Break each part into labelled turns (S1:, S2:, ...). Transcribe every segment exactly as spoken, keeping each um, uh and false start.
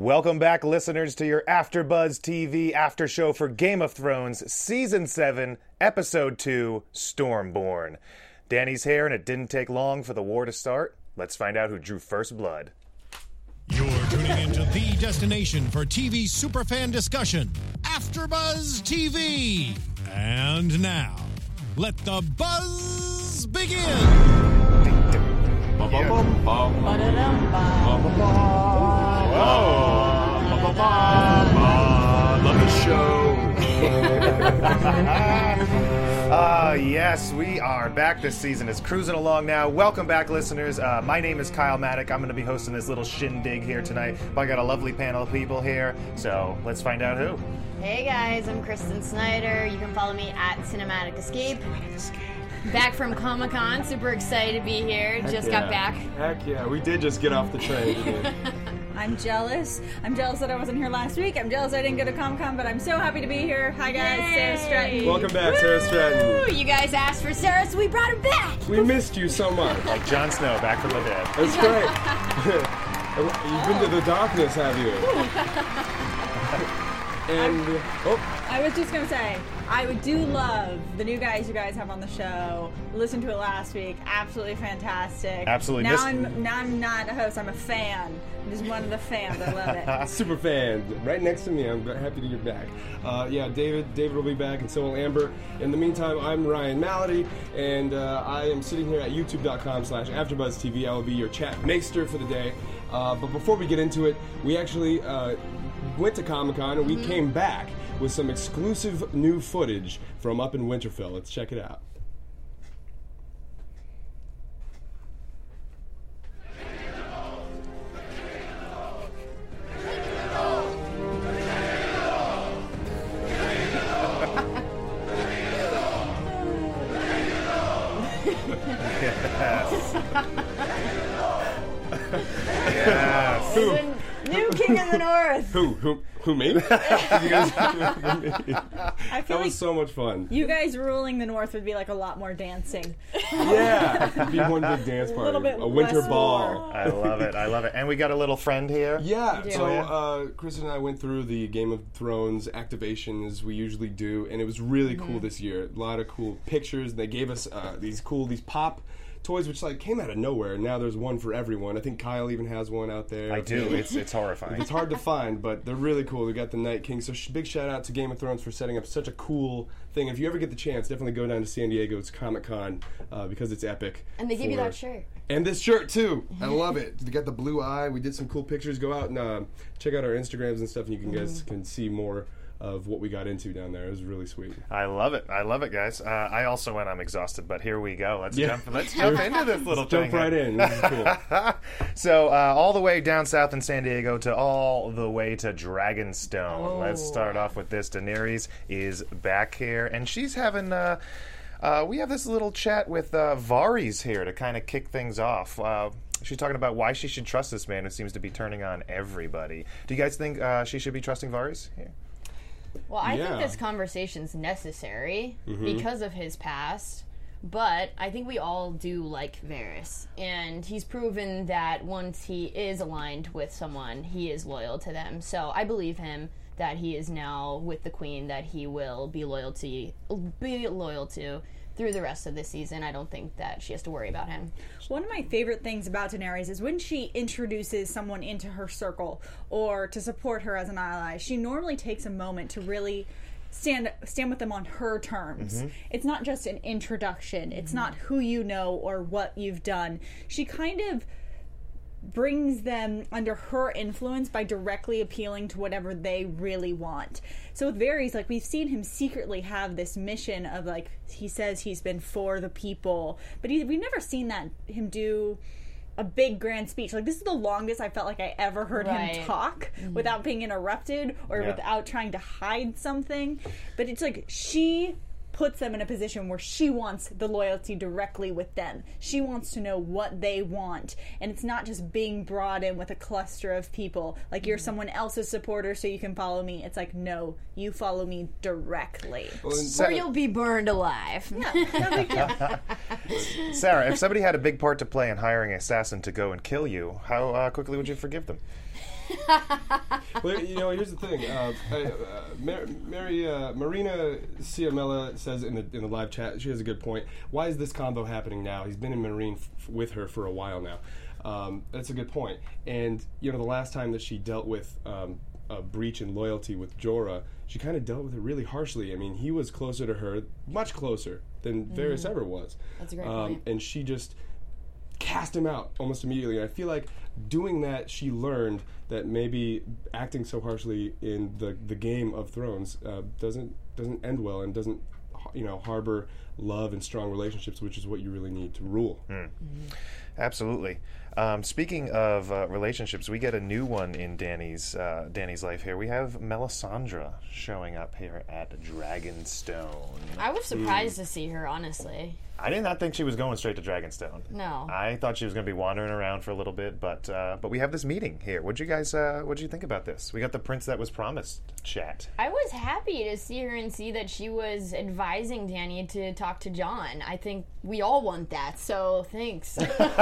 S1: Welcome back, listeners, to your AfterBuzz T V after show for Game of Thrones, Season seven, Episode two, Stormborn. Dany's here, and it didn't take long for the war to start. Let's find out who drew first blood.
S2: You're tuning into the destination for T V superfan discussion, AfterBuzz T V. And now, let the buzz begin.
S3: Love the show.
S1: Ah, uh, yes, we are back this season. It's cruising along now. Welcome back, listeners. Uh, my name is Kyle Maddock. I'm going to be hosting this little shindig here tonight. But I got a lovely panel of people here, so let's find out who.
S4: Hey guys, I'm Kristen Snyder. You can follow me at Cinematic Escape.
S1: Cinematic Escape.
S4: Back from Comic-Con. Super excited to be here.
S3: Heck
S4: just
S3: yeah.
S4: got back.
S3: Heck yeah, we did just get off the train.
S5: I'm jealous. I'm jealous that I wasn't here last week. I'm jealous I didn't go to Comic-Con, but I'm so happy to be here. Hi guys,
S4: Yay.
S5: Sarah Stratton.
S3: Welcome back, Sarah Stratton.
S4: Ooh, you guys asked for Sarah, so we brought her back.
S3: We missed you so much.
S1: Like Jon Snow, back from the dead.
S3: That's great. You've been to the darkness, have you? And, oh.
S5: I was just going to say, I do love the new guys you guys have on the show. Listened to it last week. Absolutely fantastic.
S1: Absolutely.
S5: Now
S1: Miss-
S5: I'm now I'm not a host. I'm a fan. I'm just one of the fans. I love it.
S3: Super fan, right next to me. I'm happy to get back. Uh, yeah, David. David will be back, and so will Amber. In the meantime, I'm Ryan Malady, and uh, I am sitting here at youtube.com slash AfterBuzzTV. I will be your chat maester for the day. Uh, but before we get into it, we actually uh, went to Comic-Con, and we mm-hmm. came back with some exclusive new footage from up in Winterfell. Let's check it out.
S1: Yes.
S3: Who?
S5: New King of the North.
S3: Who? Who? Who, me? You guys,
S5: I feel
S3: that
S5: like
S3: was so much fun.
S5: you guys ruling the North would be like a lot more dancing.
S3: Yeah, it'd be one big dance party,
S5: little bit
S3: a winter
S5: less
S3: ball.
S5: war.
S1: I love it. I love it. And we got a little friend here.
S3: Yeah,
S5: do.
S3: so
S1: Oh, yeah.
S3: uh, Chris and I went through the Game of Thrones activation as we usually do, and it was really
S5: Mm-hmm.
S3: cool this year. A lot of cool pictures. They gave us uh, these cool, these pop toys, which like came out of nowhere. Now there's one for everyone. I think Kyle even has one out there.
S1: I do. It's it's horrifying.
S3: It's hard to find, but they're really cool. We got the Night King. So sh- big shout out to Game of Thrones for setting up such a cool thing. If you ever get the chance, definitely go down to San Diego's Comic-Con uh, because it's epic.
S4: And they give you
S3: for-
S4: that shirt.
S3: And this shirt too. I love it. They got the blue eye. We did some cool pictures. Go out and uh, check out our Instagrams and stuff, and you can guys can see more of what we got into down there. It was really sweet.
S1: I love it. I love it, guys. Uh, I also went. I'm exhausted, but here we go. Let's
S3: Yeah.
S1: jump. Let's jump into this little
S3: Let's
S1: thing.
S3: jump right in. This is cool.
S1: So uh, all the way down south in San Diego to all the way to Dragonstone.
S4: Oh.
S1: Let's start off with this. Daenerys is back here, and she's having. Uh, uh, we have this little chat with uh, Varys here to kind of kick things off. Uh, She's talking about why she should trust this man who seems to be turning on everybody. Do you guys think uh, she should be trusting Varys here?
S4: Well, I
S3: Yeah.
S4: think this conversation's necessary
S3: Mm-hmm.
S4: because of his past. But I think we all do like Varys. And he's proven that once he is aligned with someone, he is loyal to them. So I believe him that he is now with the Queen, that he will be loyal to, be loyal to through the rest of the season. I don't think that she has to worry about him.
S5: One of my favorite things about Daenerys is when she introduces someone into her circle or to support her as an ally, she normally takes a moment to really stand stand with them on her terms. It's not just an introduction. It's not who you know or what you've done. She kind of brings them under her influence by directly appealing to whatever they really want. So with Varys, like, we've seen him secretly have this mission of, like, he says he's been for the people, but he, we've never seen that him do a big grand speech. Like, this is the longest I felt like I ever heard
S4: Right.
S5: him talk without being interrupted or
S1: Yeah.
S5: without trying to hide something. But it's like she puts them in a position where she wants the loyalty directly with them. She wants to know what they want. And it's not just being brought in with a cluster of people. Like, you're someone else's supporter so you can follow me. It's like, no, you follow me directly.
S3: Well, and
S4: Or
S3: Sarah-
S4: you'll be burned alive.
S5: Yeah, no big deal.
S1: Sarah, if somebody had a big part to play in hiring an assassin to go and kill you, how uh, quickly would you forgive them?
S3: Well, you know, here's the thing. Uh, I, uh, Mar- Mary, uh, Marina Ciamella says in the in the live chat, she has a good point. Why is this combo happening now? He's been in Marine f- with her for a while now. Um, that's a good point. And, you know, the last time that she dealt with um, a breach in loyalty with Jorah, she kind of dealt with it really harshly. I mean, he was closer to her, much closer than Varys ever was.
S4: That's a great
S3: um,
S4: point.
S3: And she just cast him out almost immediately. And I feel like doing that, she learned that maybe acting so harshly in the, the Game of Thrones uh, doesn't doesn't end well and doesn't, you know, harbor love and strong relationships, which is what you really need to rule.
S1: Mm. Absolutely. Um, speaking of uh, relationships, we get a new one in Dany's uh, Dany's life here. We have Melisandre showing up here at Dragonstone.
S4: I was surprised to see her, honestly.
S1: I did not think she was going straight to Dragonstone.
S4: No.
S1: I thought she was going to be wandering around for a little bit, but uh, but we have this meeting here. What'd you guys uh, what'd you think about this? We got the Prince That Was Promised chat.
S4: I was happy to see her and see that she was advising Dany to talk to Jon. I think we all want that, so thanks.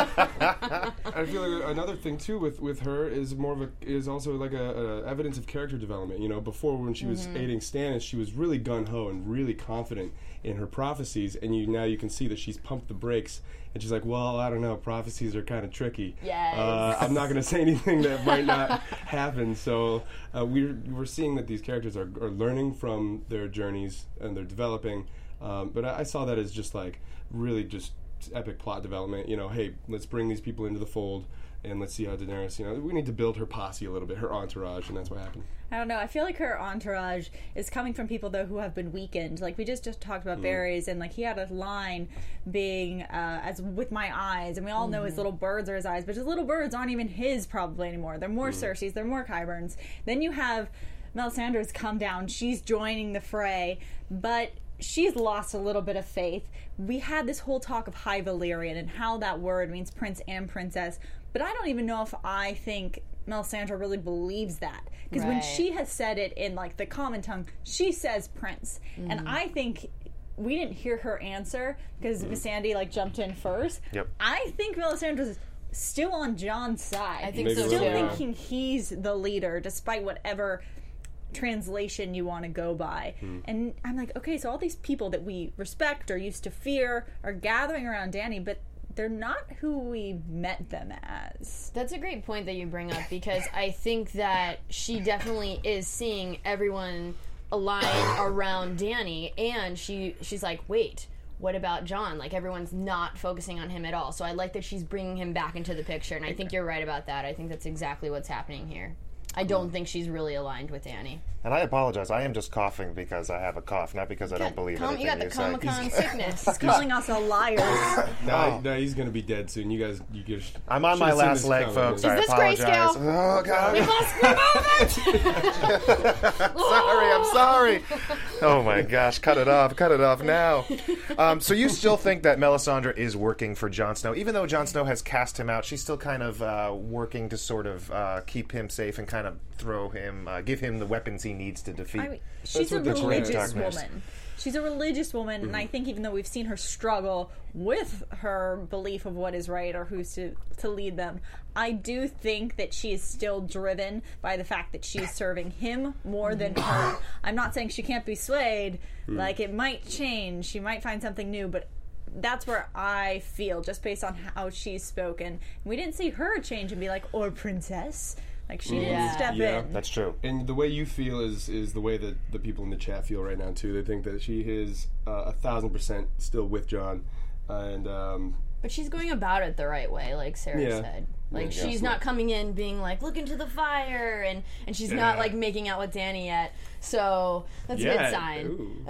S3: I feel like another thing too with, with her is more of a is also like a, a evidence of character development. You know, before when she was
S4: Mm-hmm.
S3: aiding Stannis, she was really gung ho and really confident in her prophecies, and you now you can see that she's pumped the brakes, and she's like, well, I don't know, prophecies are kind of tricky.
S4: Yes.
S3: Uh, I'm not going to say anything that might not happen. So uh, we're we're seeing that these characters are, are learning from their journeys and they're developing. Um, but I, I saw that as just like really just epic plot development. You know, hey, let's bring these people into the fold and let's see how Daenerys, you know, we need to build her posse a little bit, her entourage, and that's what happened.
S5: I don't know. I feel like her entourage is coming from people, though, who have been weakened. Like, we just, just talked about Varys, and, like, he had a line being, uh, as with my eyes, and we all know his little birds are his eyes, but his little birds aren't even his, probably, anymore. They're more Cersei's, they're more Qyburns. Then you have Melisandre's come down. She's joining the fray, but she's lost a little bit of faith. We had this whole talk of High Valyrian and how that word means prince and princess, but I don't even know if I think Melisandre really believes that. Because when
S4: Right.
S5: she has said it in, like, the common tongue, she says prince.
S4: Mm-hmm.
S5: And I think we didn't hear her answer because Miss Sandy, like, jumped in first.
S1: Yep.
S5: I think Melisandre's still on Jon's side.
S4: I think
S3: Maybe
S4: so,
S3: a little
S5: Still
S3: bit, yeah.
S5: thinking he's the leader, despite whatever translation you want to go by. And I'm like, okay, so all these people that we respect or used to fear are gathering around Dany, but they're not who we met them as.
S4: That's a great point that you bring up, because I think that she definitely is seeing everyone align around Dany, and she she's like, wait, what about Jon? Like, everyone's not focusing on him at all. So I like that she's bringing him back into the picture, and I think you're right about that. I think that's exactly what's happening here. I don't think she's really aligned with Dany.
S1: And I apologize. I am just coughing because I have a cough, not because I don't believe
S4: Com-
S1: anything
S4: you got the
S1: you say.
S4: Comic-Con sickness.
S5: He's calling us all liars.
S3: No, no, he's going to be dead soon. You guys, you guys.
S1: I'm on my
S3: should've seen
S1: last
S3: this
S1: leg,
S3: coming.
S1: folks.
S4: Is
S1: I
S4: this
S1: apologize.
S4: grayscale?
S1: Oh, God.
S4: We must remove it!
S1: sorry, I'm sorry. Oh my gosh, cut it off, cut it off now. Um, so you still think that Melisandre is working for Jon Snow, even though Jon Snow has cast him out? She's still kind of uh, working to sort of uh, keep him safe and kind of throw him, uh, give him the weapons he needs to defeat.
S5: I mean, she's a
S3: what the Great
S5: religious
S1: Darkness.
S5: woman. She's a religious woman, and I think even though we've seen her struggle with her belief of what is right or who's to, to lead them, I do think that she is still driven by the fact that she's serving him more than her. I'm not saying she can't be swayed. Like, it might change. She might find something new, but that's where I feel, just based on how she's spoken. We didn't see her change and be like, or princess. Like, she didn't
S4: Yeah.
S5: step
S3: Yeah.
S5: in.
S1: That's true.
S3: And the way you feel is is the way that the people in the chat feel right now too. They think that she is uh, a thousand percent still with Jon, and um,
S4: But she's going about it the right way, like Sarah
S3: Yeah.
S4: said. Like,
S3: Yeah.
S4: she's not coming in being like, look into the fire, and, and she's not,
S3: Yeah.
S4: like, making out with Dany yet. So, that's a good
S3: yeah,
S4: sign.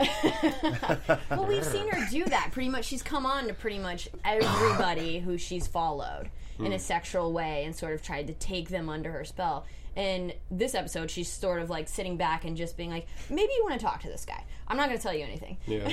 S3: ooh.
S4: Well, we've seen her do that. Pretty much, she's come on to pretty much everybody who she's followed in a sexual way and sort of tried to take them under her spell. In this episode, she's sort of like sitting back and just being like, maybe you want to talk to this guy. I'm not going to tell you anything.
S3: Yeah,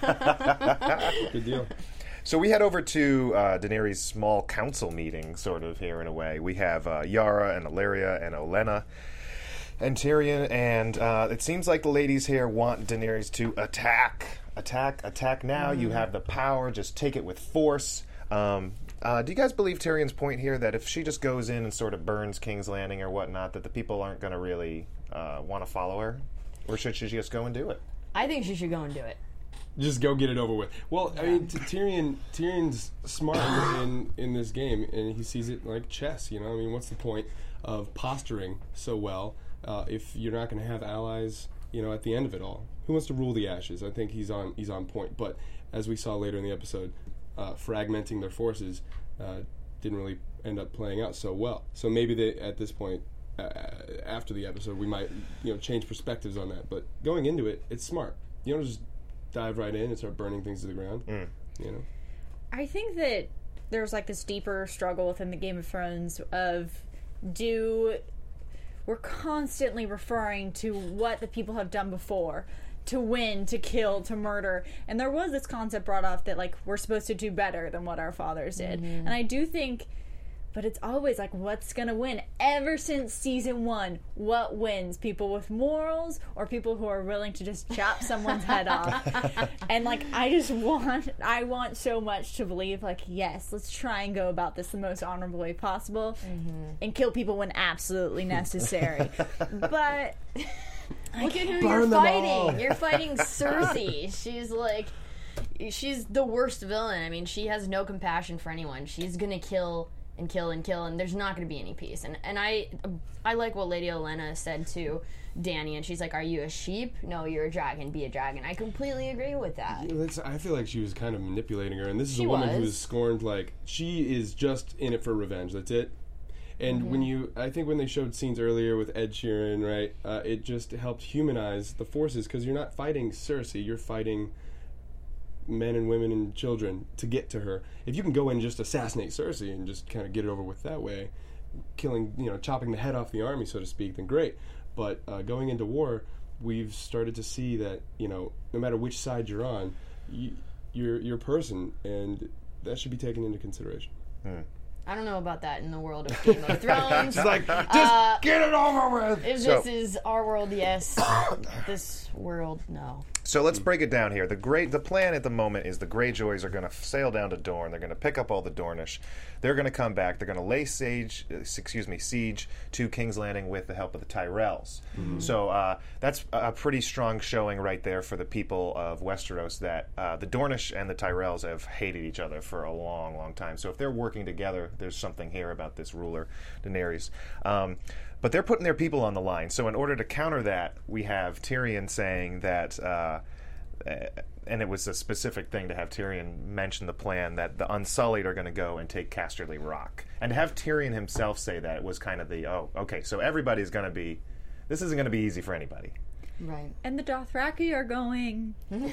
S3: good deal.
S1: So we head over to uh, Daenerys' small council meeting, sort of, here in a way. We have uh, Yara and Illyria and Olenna and Tyrion, and uh, it seems like the ladies here want Daenerys to attack. Attack, attack now. You have the power. Just take it with force. Um, Uh, do you guys believe Tyrion's point here that if she just goes in and sort of burns King's Landing or whatnot, that the people aren't going to really uh, want to follow her? Or should she just go and do it?
S4: I think she should go and do it.
S3: Just go get it over with. Well, I mean, t- Tyrion Tyrion's smart in in this game, and he sees it like chess. You know, I mean, what's the point of posturing so well uh, if you're not going to have allies? You know, at the end of it all, who wants to rule the Ashes? I think he's on he's on point. But as we saw later in the episode, uh, fragmenting their forces uh, didn't really end up playing out so well. So maybe they at this point. Uh, after the episode, we might, you know, change perspectives on that. But going into it, it's smart. You don't just dive right in and start burning things to the ground. Mm. You know,
S5: I think that there's like this deeper struggle within the Game of Thrones of do we're constantly referring to what the people have done before. To win, to kill, to murder. And there was this concept brought up that, like, we're supposed to do better than what our fathers did. Mm-hmm. And I do think, but it's always, like, what's going to win? Ever since season one, what wins? People with morals or people who are willing to just chop someone's head off? And, like, I just want, I want so much to believe, like, yes, let's try and go about this the most honorable way possible mm-hmm. and kill people when absolutely necessary. But...
S4: Look at who
S3: Burn
S4: you're
S3: them
S4: fighting.
S3: all.
S4: You're fighting Cersei. She's like, she's the worst villain. I mean, she has no compassion for anyone. She's gonna kill and kill and kill, and there's not gonna be any peace. And and I, I like what Lady Olenna said to Dany, and she's like, "Are you a sheep? No, you're a dragon. Be a dragon." I completely agree with that.
S3: It's, I feel like she was kind of manipulating her, and this is
S4: She
S3: a woman
S4: was.
S3: who is scorned. Like, she is just in it for revenge. That's it. And
S4: Mm-hmm.
S3: when you, I think when they showed scenes earlier with Ed Sheeran, right, uh, it just helped humanize the forces, because you're not fighting Cersei, you're fighting men and women and children to get to her. If you can go in and just assassinate Cersei and just kind of get it over with that way, killing, you know, chopping the head off the army, so to speak, then great. But uh, going into war, we've started to see that, you know, no matter which side you're on, you, you're you're a person, and that should be taken into consideration.
S1: Hmm.
S4: I don't know about that in the world of Game of Thrones.
S3: It's like, just
S4: Uh,
S3: get it over with!
S4: If
S1: So-
S4: this is our world, yes. This world, no.
S1: So let's break it down here. The great, the plan at the moment is the Greyjoys are going to sail down to Dorne. They're going to pick up all the Dornish. They're going to come back. They're going to lay siege, uh, excuse me, siege to King's Landing with the help of the Tyrells. Mm-hmm. So uh, that's a pretty strong showing right there for the people of Westeros that uh, the Dornish and the Tyrells have hated each other for a long, long time. So if they're working together, there's something here about this ruler, Daenerys. Um, But they're putting their people on the line. So in order to counter that, we have Tyrion saying that, uh, and it was a specific thing to have Tyrion mention the plan that the Unsullied are going to go and take Casterly Rock. And to have Tyrion himself say that, it was kind of the, oh, okay, so everybody's going to be, this isn't going to be easy for anybody.
S4: Right.
S5: And the Dothraki are going.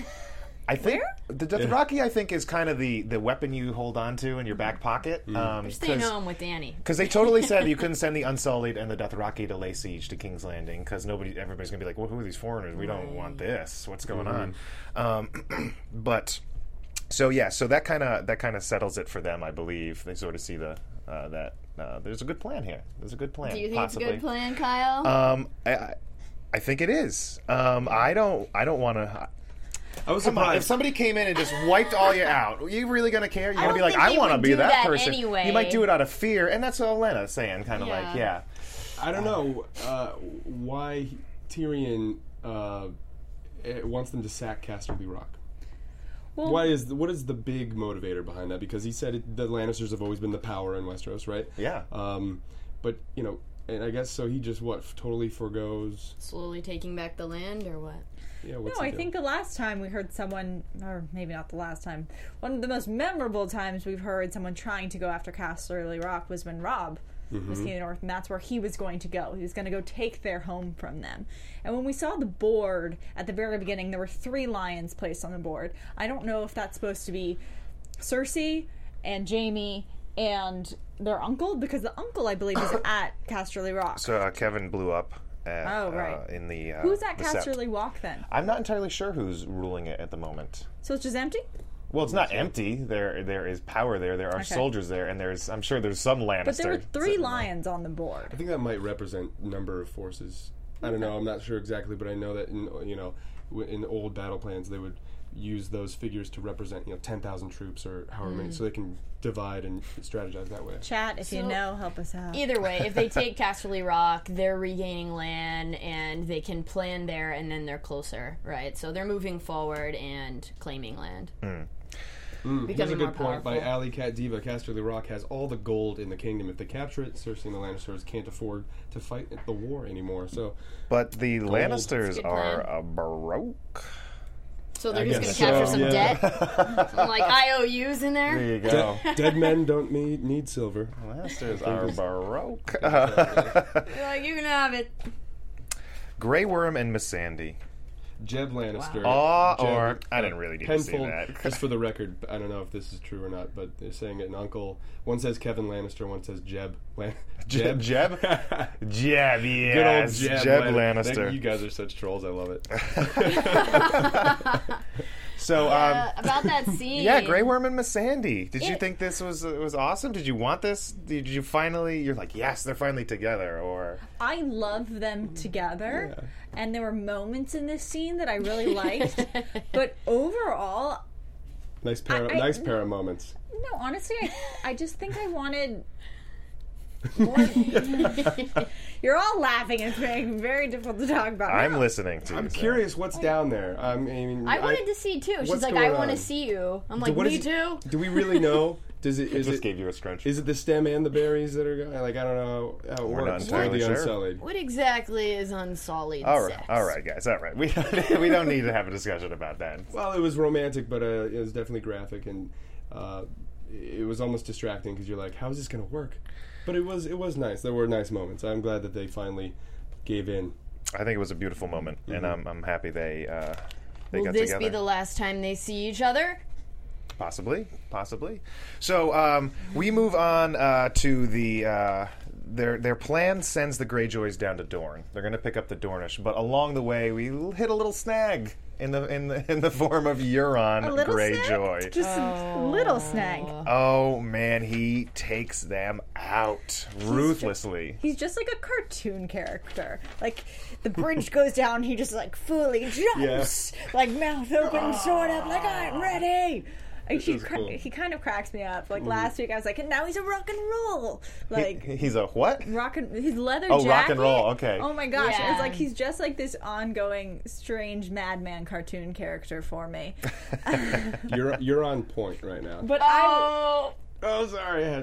S1: I think the Dothraki, I think, is kind of the, the weapon you hold on to in your back pocket. Um,
S4: They're staying home with Dany.
S1: Because they totally said you couldn't send the Unsullied and the Dothraki to lay siege to King's Landing because nobody, everybody's gonna be like, well, who are these foreigners? We don't want this. What's going on? Um, but so yeah, so that kind of that kind of settles it for them, I believe. They sort of see the uh, that uh, there's a good plan here. There's a good plan.
S4: Do you think
S1: possibly.
S4: it's a good plan, Kyle?
S1: Um, I, I, I think it is. Um, I don't. I don't want to.
S3: I was
S1: Come on, if
S3: surprised.
S1: somebody came in and just wiped all you out, are you really going to care? You're going to
S4: don't
S1: be like,
S4: think
S1: I
S4: he
S1: want to
S4: would
S1: be
S4: do
S1: that,
S4: that
S1: person.
S4: anyway.
S1: He might do it out of fear, and that's what Olenna's saying, kind of like,
S4: Yeah.
S1: yeah.
S3: I don't know uh, why Tyrion uh, eh, wants them to sack Casterly Rock.
S5: Well,
S3: Why is the, what is the big motivator behind that? Because he said it, the Lannisters have always been the power in Westeros, right?
S1: Yeah.
S3: Um, but you know, and I guess so. He just what totally forgoes.
S4: Slowly taking back the land, or what?
S3: Yeah. What's
S5: No,
S3: he
S5: I
S3: do?
S5: think the last time we heard someone, or maybe not the last time, one of the most memorable times we've heard someone trying to go after Casterly Rock was when Robb was King of the North, and that's where he was going to go. He was going to go take their home from them. And when we saw the board at the very beginning, there were three lions placed on the board. I don't know if that's supposed to be Cersei and Jaime and their uncle, because the uncle, I believe, is at Casterly Rock.
S1: So uh, Kevin blew up at,
S5: Oh, right.
S1: uh, in the. Uh,
S5: Who's at
S1: the Sept.
S5: Casterly Rock then?
S1: I'm not entirely sure who's ruling it at the moment.
S5: So it's just empty?
S1: Well, it's not empty. There, there is power there. There are
S5: Okay.
S1: soldiers there, and there's. I'm sure there's some Lannister.
S5: But there were three
S1: sitting there.
S5: lions on the board.
S3: I think that might represent number of forces. I don't know. I'm not sure exactly, but I know that in you know w- in old battle plans they would use those figures to represent, you know, ten thousand troops or however many, so they can divide and strategize that way.
S5: Chat, if you
S4: So-
S5: know, help us out.
S4: Either way, if they take Casterly Rock, they're regaining land and they can plan there, and then they're closer, right? So they're moving forward and claiming land.
S3: Mm, here's
S4: Becoming
S3: a
S4: more
S3: good point by
S4: powerful.
S3: Alley Cat Diva. Casterly Rock has all the gold in the kingdom. If they capture it, Cersei and the Lannisters can't afford to fight the war anymore. So
S1: But the Lannisters
S4: Good
S1: are
S4: plan.
S1: uh, baroque.
S4: So they're
S3: I
S4: just
S3: guess
S4: going to capture
S3: so,
S4: some
S3: yeah.
S4: debt? Some, like, I O Us in there?
S1: There you go.
S3: dead men don't need, need silver.
S1: Lannisters are baroque.
S4: You're like, you can have it.
S1: Grey Worm and Missandei.
S3: Jeb Lannister.
S1: Aw,
S3: Jeb-
S1: or- I didn't really need to see
S3: Penfold,
S1: that.
S3: Just for the record, I don't know if this is true or not, but they're saying it in Uncle. One says Kevin Lannister, one says Jeb. Lan-
S1: Jeb? Jeb? Jeb, yes.
S3: Good old Jeb,
S1: Jeb
S3: Lan-
S1: Lannister.
S3: You guys are such trolls. I love it.
S1: So,
S4: Uh,
S1: um,
S4: about that scene.
S1: yeah, Grey Worm and Missandei. Did you
S4: It-
S1: think this was uh, was awesome? Did you want this? Did you finally? You're like, yes, they're finally together. Or
S5: I love them together,
S3: Yeah.
S5: and there were moments in this scene that I really liked. But overall,
S3: Nice pair,
S5: I- I-
S3: nice pair of moments.
S5: no, honestly, I, I just think I wanted more. You're all laughing. It's very, very difficult to talk about.
S1: I'm
S5: No.
S1: listening to.
S3: I'm
S1: you, so.
S3: curious what's down there. I mean,
S4: I wanted to see, too. She's
S3: what's
S4: like,
S3: going
S4: I want to
S3: on?
S4: see you. I'm like,
S3: What
S4: me
S3: is-
S4: too.
S3: Do we really know? Does it? Is
S1: Just
S3: it?
S1: gave you a scrunch.
S3: Is it the stem and the berries that are going? Like I don't know how it
S1: We're not
S3: works.
S1: entirely
S3: or the
S1: sure.
S3: unsullied.
S4: What exactly is unsullied
S1: all right,
S4: sex?
S1: all right, guys, all right. We don't, we don't need to have a discussion about that.
S3: Well, it was romantic, but uh, it was definitely graphic, and uh, it was almost distracting because you're like, "How is this going to work?" But it was it was nice. There were nice moments. I'm glad that they finally gave in.
S1: I think it was a beautiful moment, and I'm I'm happy they uh, they
S4: Will
S1: got
S4: this
S1: together.
S4: be the last time they see each other?
S1: Possibly, possibly. So um, we move on uh, to the uh, their their plan sends the Greyjoys down to Dorne. They're going to pick up the Dornish, but along the way we l- hit a little snag in the in the in the form of Euron
S5: A little
S1: Greyjoy.
S5: snag? Just a little snag.
S1: Oh man, he takes them out ruthlessly.
S5: He's just like a cartoon character. Like the bridge goes down, he just like fully jumps, like mouth open, sword up, like I'm ready. Like, he,
S3: is
S5: cra-
S3: cool.
S5: he kind of cracks me up. Like last week, I was like, and now he's a rock and roll. Like
S1: He's a what?
S5: rock and his leather
S1: Oh,
S5: jacket.
S1: rock and roll, okay.
S5: Oh my gosh,
S4: Yeah.
S5: it's like he's just like this ongoing strange madman cartoon character for me.
S3: You're you're on point right now.
S5: But I.
S4: Oh,
S3: Oh, sorry. I had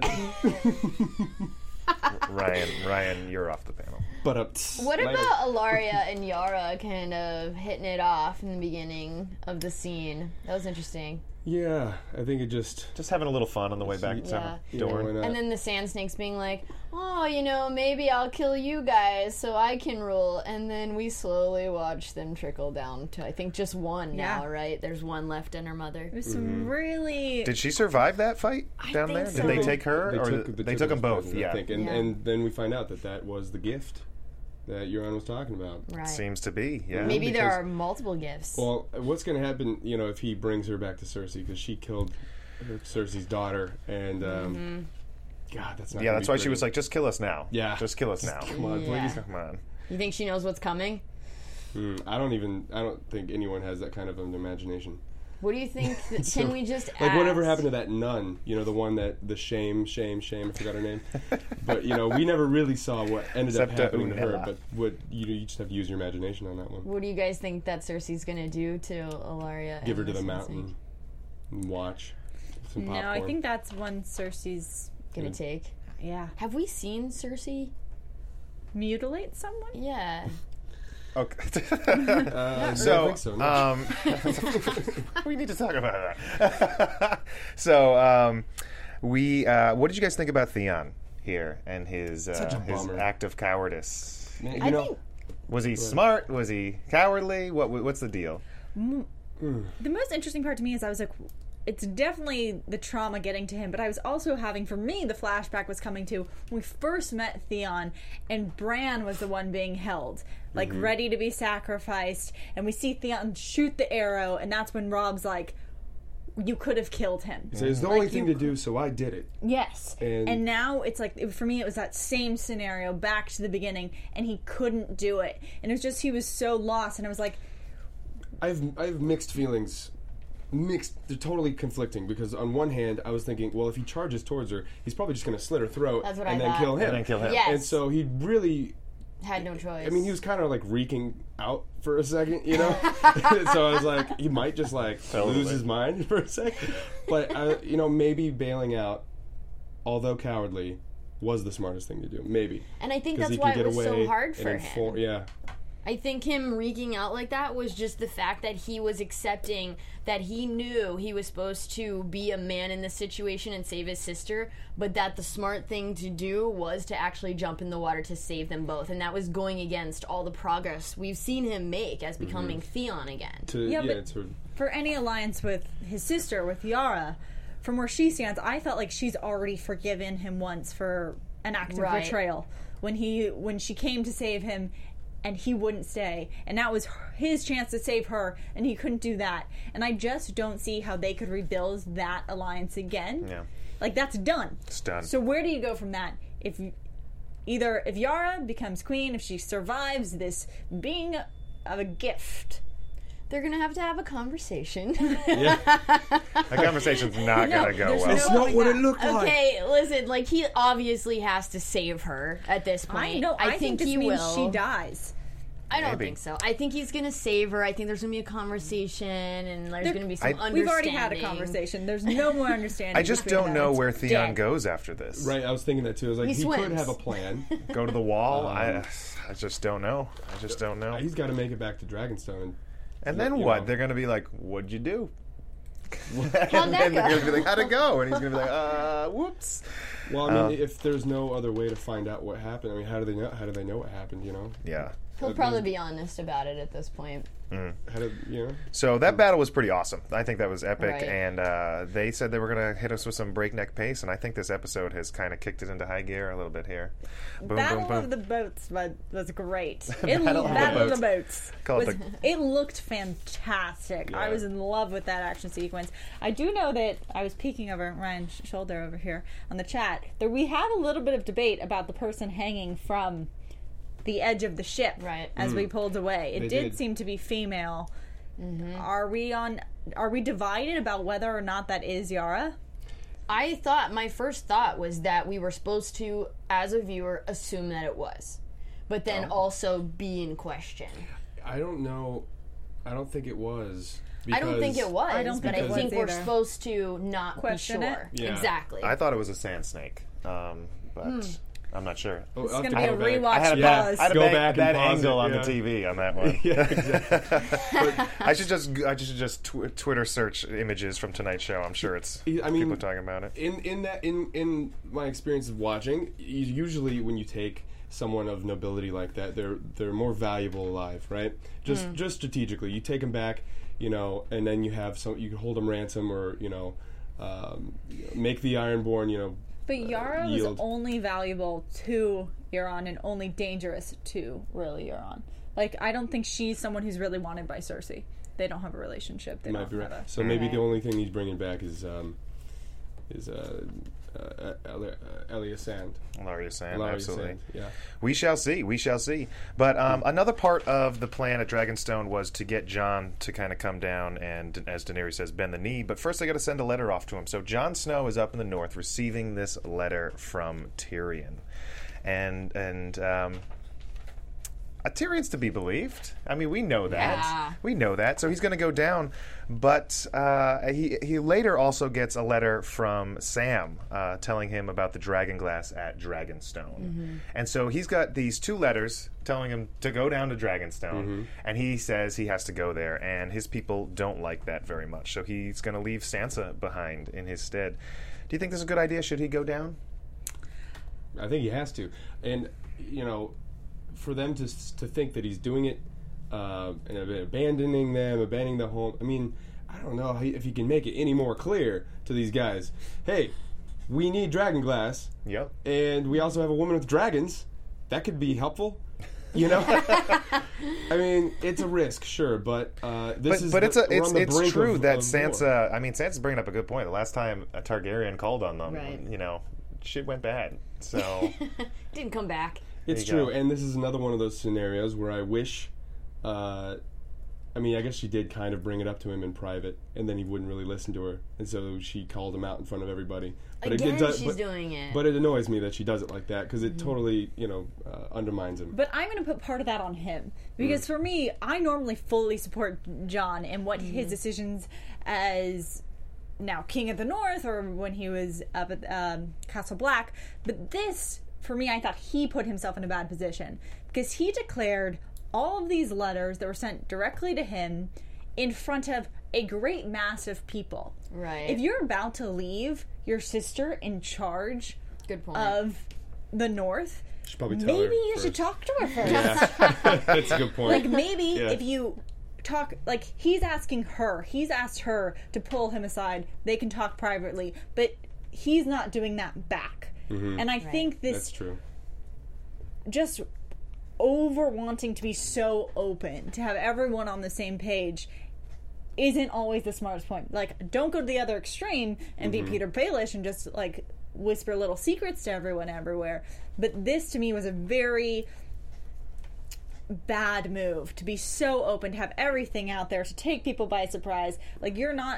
S3: to.
S1: Ryan, Ryan, you're off the panel.
S3: But up.
S4: what about Alaria and Yara kind of hitting it off in the beginning of the scene? That was interesting.
S3: Yeah, I think it just.
S1: Just having a little fun on the way back
S4: Yeah.
S1: to
S3: You know,
S1: Dorne.
S3: why not?
S4: And then the Sand Snakes being like, oh, you know, maybe I'll kill you guys so I can rule. And then we slowly watch them trickle down to, I think, just one
S5: Yeah.
S4: now, right? There's one left in her mother.
S5: It was some really.
S1: Did she survive that fight down
S5: think
S1: there?
S5: so.
S1: Did they take her,
S3: They
S1: or
S3: took,
S1: th-
S3: they
S1: they took them
S3: as
S1: both?
S3: prisoners,
S1: Yeah,
S3: I think. And,
S4: Yeah.
S3: and then we find out that that was the gift that Euron was talking about.
S4: Right.
S1: seems to be. Yeah,
S4: Maybe there
S3: because-
S4: are multiple gifts.
S3: Well, what's going to happen, you know, if he brings her back to Cersei because she killed her, Cersei's daughter, and um,
S4: Mm-hmm.
S3: God, that's not.
S1: yeah.
S3: gonna
S1: That's
S3: be
S1: why she
S3: pretty.
S1: was like, "Just kill us now."
S3: Yeah.
S1: just kill us now.
S3: Come on,
S4: Yeah.
S3: please.
S1: Come on.
S4: You think she knows what's coming?
S3: Mm, I don't even. I don't think anyone has that kind of an imagination.
S4: What do you think? That,
S3: So,
S4: can we just ask?
S3: Like whatever happened to that nun? You know, the one that the shame, shame, shame. I forgot her name. But you know, we never really saw what ended up
S1: Septa
S3: happening to her.
S1: Unella.
S3: But what you you just have to use your imagination on that one.
S4: What do you guys think that Cersei's gonna do to Alaria?
S3: Give her
S4: and
S3: to the
S4: Sand
S3: mountain
S4: Snake?
S3: and watch some
S5: No,
S3: popcorn.
S5: I think that's one Cersei's.
S4: Gonna take.
S5: Yeah.
S4: Have we seen Cersei?
S5: Mutilate someone?
S4: Yeah.
S1: Okay.
S3: Uh,
S1: so,
S3: I think so. No.
S1: um, we need to talk about that. so, um, we. Uh, what did you guys think about Theon here and his
S3: Such
S1: uh,
S3: a
S1: his
S3: bummer.
S1: act of cowardice?
S3: Man, you
S4: I
S3: know,
S4: think
S1: Was he smart? Was he cowardly? What? What's the deal?
S5: The most interesting part to me is I was like, it's definitely the trauma getting to him, but I was also having, for me, the flashback was coming to when we first met Theon and Bran was the one being held, like ready to be sacrificed, and we see Theon shoot the arrow, and that's when Rob's like, you could have killed him.
S3: so it's the
S5: Like,
S3: only
S5: you
S3: thing to do, so I did it.
S5: Yes.
S3: And-
S5: And, now it's like, it- for me, it was that same scenario back to the beginning, and he couldn't do it. And it was just, he was so lost, and I was like,
S3: I've I've mixed feelings mixed. They're totally conflicting because on one hand, I was thinking, well, if he charges towards her, he's probably just going to slit her throat
S4: That's what
S3: and
S4: I
S3: then
S4: thought.
S3: kill him.
S1: And then kill him.
S4: Yes.
S3: And so he really.
S4: Had no choice.
S3: I mean, he was kind of like reeking out for a second, you know. So I was like, he might just like
S1: Totally.
S3: lose his mind for a second. But uh, you know, maybe bailing out, although cowardly, was the smartest thing to do. Maybe.
S4: And I think
S3: 'Cause
S4: that's
S3: he
S4: why
S3: can
S4: it
S3: get
S4: was so
S3: away
S4: hard
S3: and
S4: for
S3: inform-
S4: him.
S3: Yeah.
S4: I think him reeking out like that was just the fact that he was accepting that he knew he was supposed to be a man in this situation and save his sister, but that the smart thing to do was to actually jump in the water to save them both. And that was going against all the progress we've seen him make as becoming Theon again.
S3: To,
S5: Yeah,
S3: yeah,
S5: but-
S3: to,
S5: For any alliance with his sister, with Yara, from where she stands, I felt like she's already forgiven him once for an act of
S4: Right.
S5: betrayal when he when she came to save him and he wouldn't stay, and that was his chance to save her, and he couldn't do that. And I just don't see how they could rebuild that alliance again.
S1: Yeah.
S5: Like, that's done.
S1: It's done.
S5: So where do you go from that? If you, either if Yara becomes queen, if she survives this being of a gift.
S4: They're going to have to have a conversation.
S1: That conversation's not
S5: No,
S1: gonna go
S5: there's
S1: well.
S5: no-
S3: it's not what it looked like.
S4: Okay, listen, like, he obviously has to save her at this point.
S5: I know. I, think, this
S4: he
S5: means
S4: will.
S5: she dies.
S4: I don't
S1: Maybe.
S4: think so. I think he's going to save her. I think there's going to be a conversation, and there's
S5: There-
S4: going to be some
S1: I-
S4: understanding.
S5: We've already had a conversation. There's no more understanding.
S1: I just
S5: between
S1: don't
S5: them.
S1: know
S5: It's
S1: where Theon
S5: dead.
S1: goes after this.
S3: right, I was thinking that too. I was like,
S4: He
S3: he, could
S4: swims.
S3: have a plan.
S1: Go to the wall.
S3: Um,
S1: I, I just don't know. I just don't know.
S3: He's got to make it back to Dragonstone. And,
S1: And then
S3: you
S1: what?
S3: know.
S1: They're gonna be like, "What'd you do?"
S4: How'd
S1: and
S4: that
S1: then they're
S4: go?
S1: gonna be like, "How'd it go?" And he's gonna be like, "Uh, whoops."
S3: Well, I mean,
S1: Uh,
S3: if there's no other way to find out what happened, I mean, how do they know? How do they know what happened? You know,
S1: Yeah.
S4: He'll probably be honest about it at this point.
S3: how did you know?
S1: So that battle was pretty awesome. I think that was epic,
S4: Right.
S1: and uh, they said they were going to hit us with some breakneck pace, and I think this episode has kind of kicked it into high gear a little bit here. Boom,
S5: Battle
S1: boom, boom.
S5: of the Boats was, was great. It,
S1: Battle of the
S5: Battle of the
S1: Boats.
S5: Boats.
S1: Call it
S5: was-
S1: the-
S5: it looked fantastic. I
S3: Yeah.
S5: was in love with that action sequence. I do know that I was peeking over Ryan's shoulder over here on the chat. That we had a little bit of debate about the person hanging from the edge of the ship
S4: Right.
S5: as we pulled away. It
S3: They
S5: did,
S3: did.
S5: seem to be female.
S4: Mm-hmm.
S5: Are we on? Are we divided about whether or not that is Yara?
S4: I thought, my first thought was that we were supposed to, as a viewer, assume that it was. But then
S1: Oh.
S4: also be in question.
S3: I don't know. I don't think it was.
S4: I don't think it
S3: because-
S4: was,
S5: I don't
S4: but
S5: think
S3: it
S4: I think
S5: was
S4: we're
S5: either.
S4: supposed to not
S5: Question
S4: be
S5: it?
S4: sure.
S3: Yeah.
S4: Exactly.
S1: I thought it was a sand snake, um, but
S4: Hmm.
S1: I'm not sure.
S3: Oh,
S5: It's
S3: I'll
S5: going to
S3: have
S5: be a
S3: to go back.
S5: rewatch
S1: I had a
S3: Yeah.
S5: pause.
S1: bad, I had a
S3: Go
S1: bad,
S3: back and
S1: bad
S3: pause
S1: angle
S3: it,
S1: on
S3: yeah.
S1: the T V on that one.
S3: Yeah, exactly.
S1: I should just I should just tw- Twitter search images from tonight's show. I'm sure it's
S3: I mean,
S1: people talking about it.
S3: in in that in in my experience of watching, you- usually when you take someone of nobility like that, they're they're more valuable alive, right? Just just strategically, you take them back, you know, and then you have some you can hold them ransom or you know, um, make the Ironborn, you know.
S5: But Yara was
S3: yield.
S5: only valuable to Euron and only dangerous to really Euron. Like, I don't think she's someone who's really wanted by Cersei. They don't have a relationship. They
S3: Might
S5: don't
S3: be right.
S5: have a,
S3: So maybe the
S4: Right.
S3: only thing he's bringing back is um, is uh, uh, Eli- uh, Elia Sand.
S1: Laria Sand,
S3: Elia
S1: absolutely.
S3: Sand, yeah.
S1: We shall see. We shall see. But um, another part of the plan at Dragonstone was to get Jon to kind of come down and, as Daenerys says, bend the knee. But first, they got to send a letter off to him. So Jon Snow is up in the north receiving this letter from Tyrion, and and. Um, Uh, Tyrion's to be believed. I mean, we know that.
S4: Yeah.
S1: We know that. So he's going to go down. But uh, he he later also gets a letter from Sam uh, telling him about the dragon glass at Dragonstone. And so he's got these two letters telling him to go down to Dragonstone. And he says he has to go there. And his people don't like that very much. So he's going to leave Sansa behind in his stead. Do you think this is a good idea? Should he go down?
S3: I think he has to, and you know, for them to to think that he's doing it uh, and abandoning them, abandoning the home. I mean, I don't know if he can make it any more clear to these guys. Hey, we need dragonglass,
S1: Yep.
S3: and we also have a woman with dragons. That could be helpful. You know, I mean, it's a risk, sure, but uh, this
S1: But,
S3: is.
S1: but
S3: the-
S1: it's a,
S3: we're
S1: it's
S3: on the
S1: it's
S3: brink
S1: true
S3: of-
S1: that
S3: of war.
S1: Sansa. I mean, Sansa's bringing up a good point. The last time a Targaryen called on them,
S4: Right.
S1: you know, shit went bad. So
S4: Didn't come back.
S3: It's
S1: There you
S3: true,
S1: go.
S3: and this is another one of those scenarios where I wish uh, I mean, I guess she did kind of bring it up to him in private, and then he wouldn't really listen to her, and so she called him out in front of everybody. But
S4: Again,
S3: it, it does,
S4: she's
S3: but,
S4: doing it.
S3: But it annoys me that she does it like that, because it
S4: Mm-hmm.
S3: totally, you know, uh, undermines him.
S5: But I'm going to put part of that on him. Because for me, I normally fully support John and what his decisions as now King of the North or when he was up at um, Castle Black. But this, for me, I thought he put himself in a bad position. Because he declared all of these letters that were sent directly to him in front of a great mass of people.
S4: Right.
S5: If you're about to leave your sister in charge
S4: Good point.
S5: of the North,
S3: Should probably tell
S5: maybe
S3: her
S5: you
S3: first.
S5: should talk to her first.
S3: Yeah, that's a good point.
S5: Like maybe
S3: Yeah.
S5: if you talk, like he's asking her, he's asked her to pull him aside. They can talk privately, but he's not doing that back. And I think
S3: That's
S5: this
S3: true.
S5: just over wanting to be so open, to have everyone on the same page, isn't always the smartest point. Like, don't go to the other extreme and be Peter Baelish and just like whisper little secrets to everyone everywhere. But this to me was a very bad move, to be so open, to have everything out there, to take people by surprise. Like, you're not,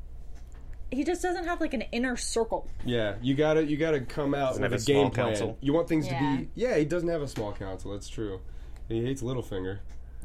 S5: he just doesn't have like an inner circle.
S3: Yeah, you gotta you gotta come out
S1: Doesn't
S3: with
S1: have
S3: a
S1: a small
S3: game plan.
S1: council.
S3: You want things
S4: Yeah.
S3: to be. Yeah, he doesn't have a small council. That's true. He hates Littlefinger.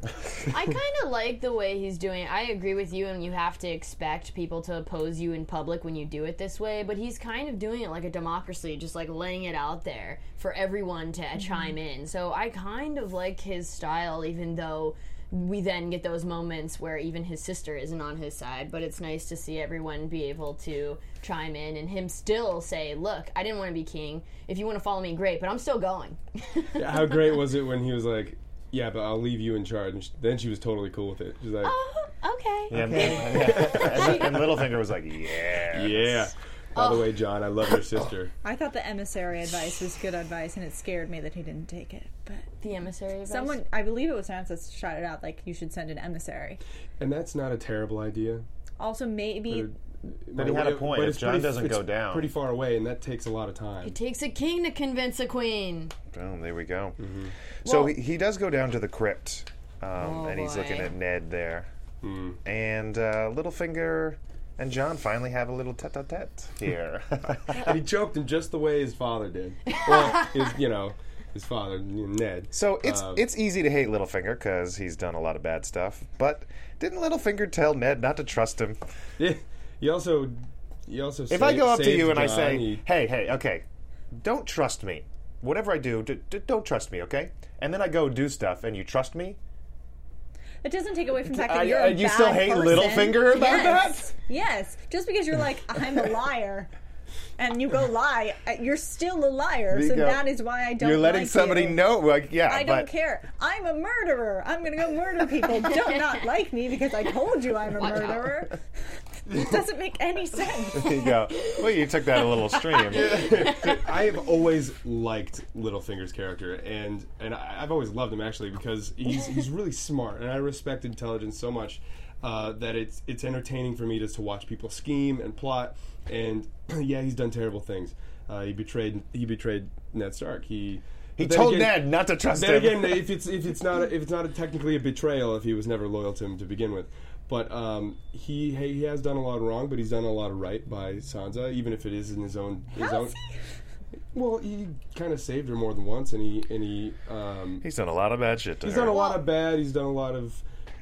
S4: I kind of like the way he's doing it. I agree with you, and you have to expect people to oppose you in public when you do it this way, but he's kind of doing it like a democracy, just like laying it out there for everyone to chime in. So I kind of like his style, even though we then get those moments where even his sister isn't on his side, but it's nice to see everyone be able to chime in and him still say, look, I didn't want to be king. If you want to follow me, great, but I'm still going.
S3: Yeah, how great was it when he was like, "Yeah, but I'll leave you in charge." And sh- then she was totally cool with it. She's like,
S4: Oh, okay.
S1: Yeah, and, and Littlefinger was like, yeah.
S3: "Yeah." By the way, John, I love your sister.
S5: I thought the emissary advice was good advice, and it scared me that he didn't take it. But
S4: The emissary advice?
S5: someone, I believe it was Sansa, shouted out like you should send an emissary.
S3: And that's not a terrible idea.
S5: Also, maybe
S1: But he had a point.
S3: But
S1: If
S3: it's
S1: John
S3: pretty-
S1: doesn't
S3: it's
S1: go down.
S3: pretty far away, and that takes a lot of time.
S4: It takes a king to convince a queen.
S1: Boom, there we go.
S3: Mm-hmm.
S1: So
S4: Well-
S1: he, he does go down to the crypt, um,
S4: Oh,
S1: and he's
S4: boy.
S1: looking at Ned there.
S3: Hmm.
S1: And uh, Littlefinger and John finally have a little tete-a-tete here.
S3: And he choked him just the way his father did. Well, his, you know, his father, Ned.
S1: So it's
S3: Um,
S1: it's easy to hate Littlefinger because he's done a lot of bad stuff. But didn't Littlefinger tell Ned not to trust him?
S3: Yeah, he also, he also.
S1: If I go up to you and I
S3: John,
S1: say,
S3: he-
S1: "Hey, hey, okay, don't trust me. Whatever I do, d- d- don't trust me, okay?" And then I go do stuff, and you trust me.
S5: it doesn't take away from the fact that
S1: I-
S5: you're
S1: uh,
S5: a
S1: you
S5: bad
S1: still hate
S5: person.
S1: Littlefinger about
S5: yes.
S1: that?
S5: Yes, just because you're like I'm a liar, and you go lie, uh, you're still a liar.
S1: You
S5: So
S1: go-
S5: that is why I don't.
S1: You're letting
S5: like
S1: somebody
S5: you.
S1: know, like, yeah.
S5: I
S1: but
S5: don't care. I'm a murderer. I'm gonna go murder people. Don't not like me because I told you I'm a murderer. It doesn't make any sense.
S1: There you go. Well, you took that a little extreme.
S3: I have always liked Littlefinger's character, and and I- I've always loved him actually because he's he's really smart, and I respect intelligence so much uh, that it's it's entertaining for me just to watch people scheme and plot. And yeah, he's done terrible things. Uh, he betrayed he betrayed Ned Stark. He
S1: He
S3: but then
S1: told
S3: again-
S1: Ned not to trust
S3: Then
S1: him.
S3: again, if it's if it's not a, if it's not a technically a betrayal, if he was never loyal to him to begin with, but um, he he has done a lot of wrong, but he's done a lot of right by Sansa, even if it is in his own his
S5: How's
S3: own. Well, he kind of saved her more than once, and he and he um,
S1: He's done a lot of bad shit to
S3: he's
S1: her.
S3: done a lot of bad. He's done a lot of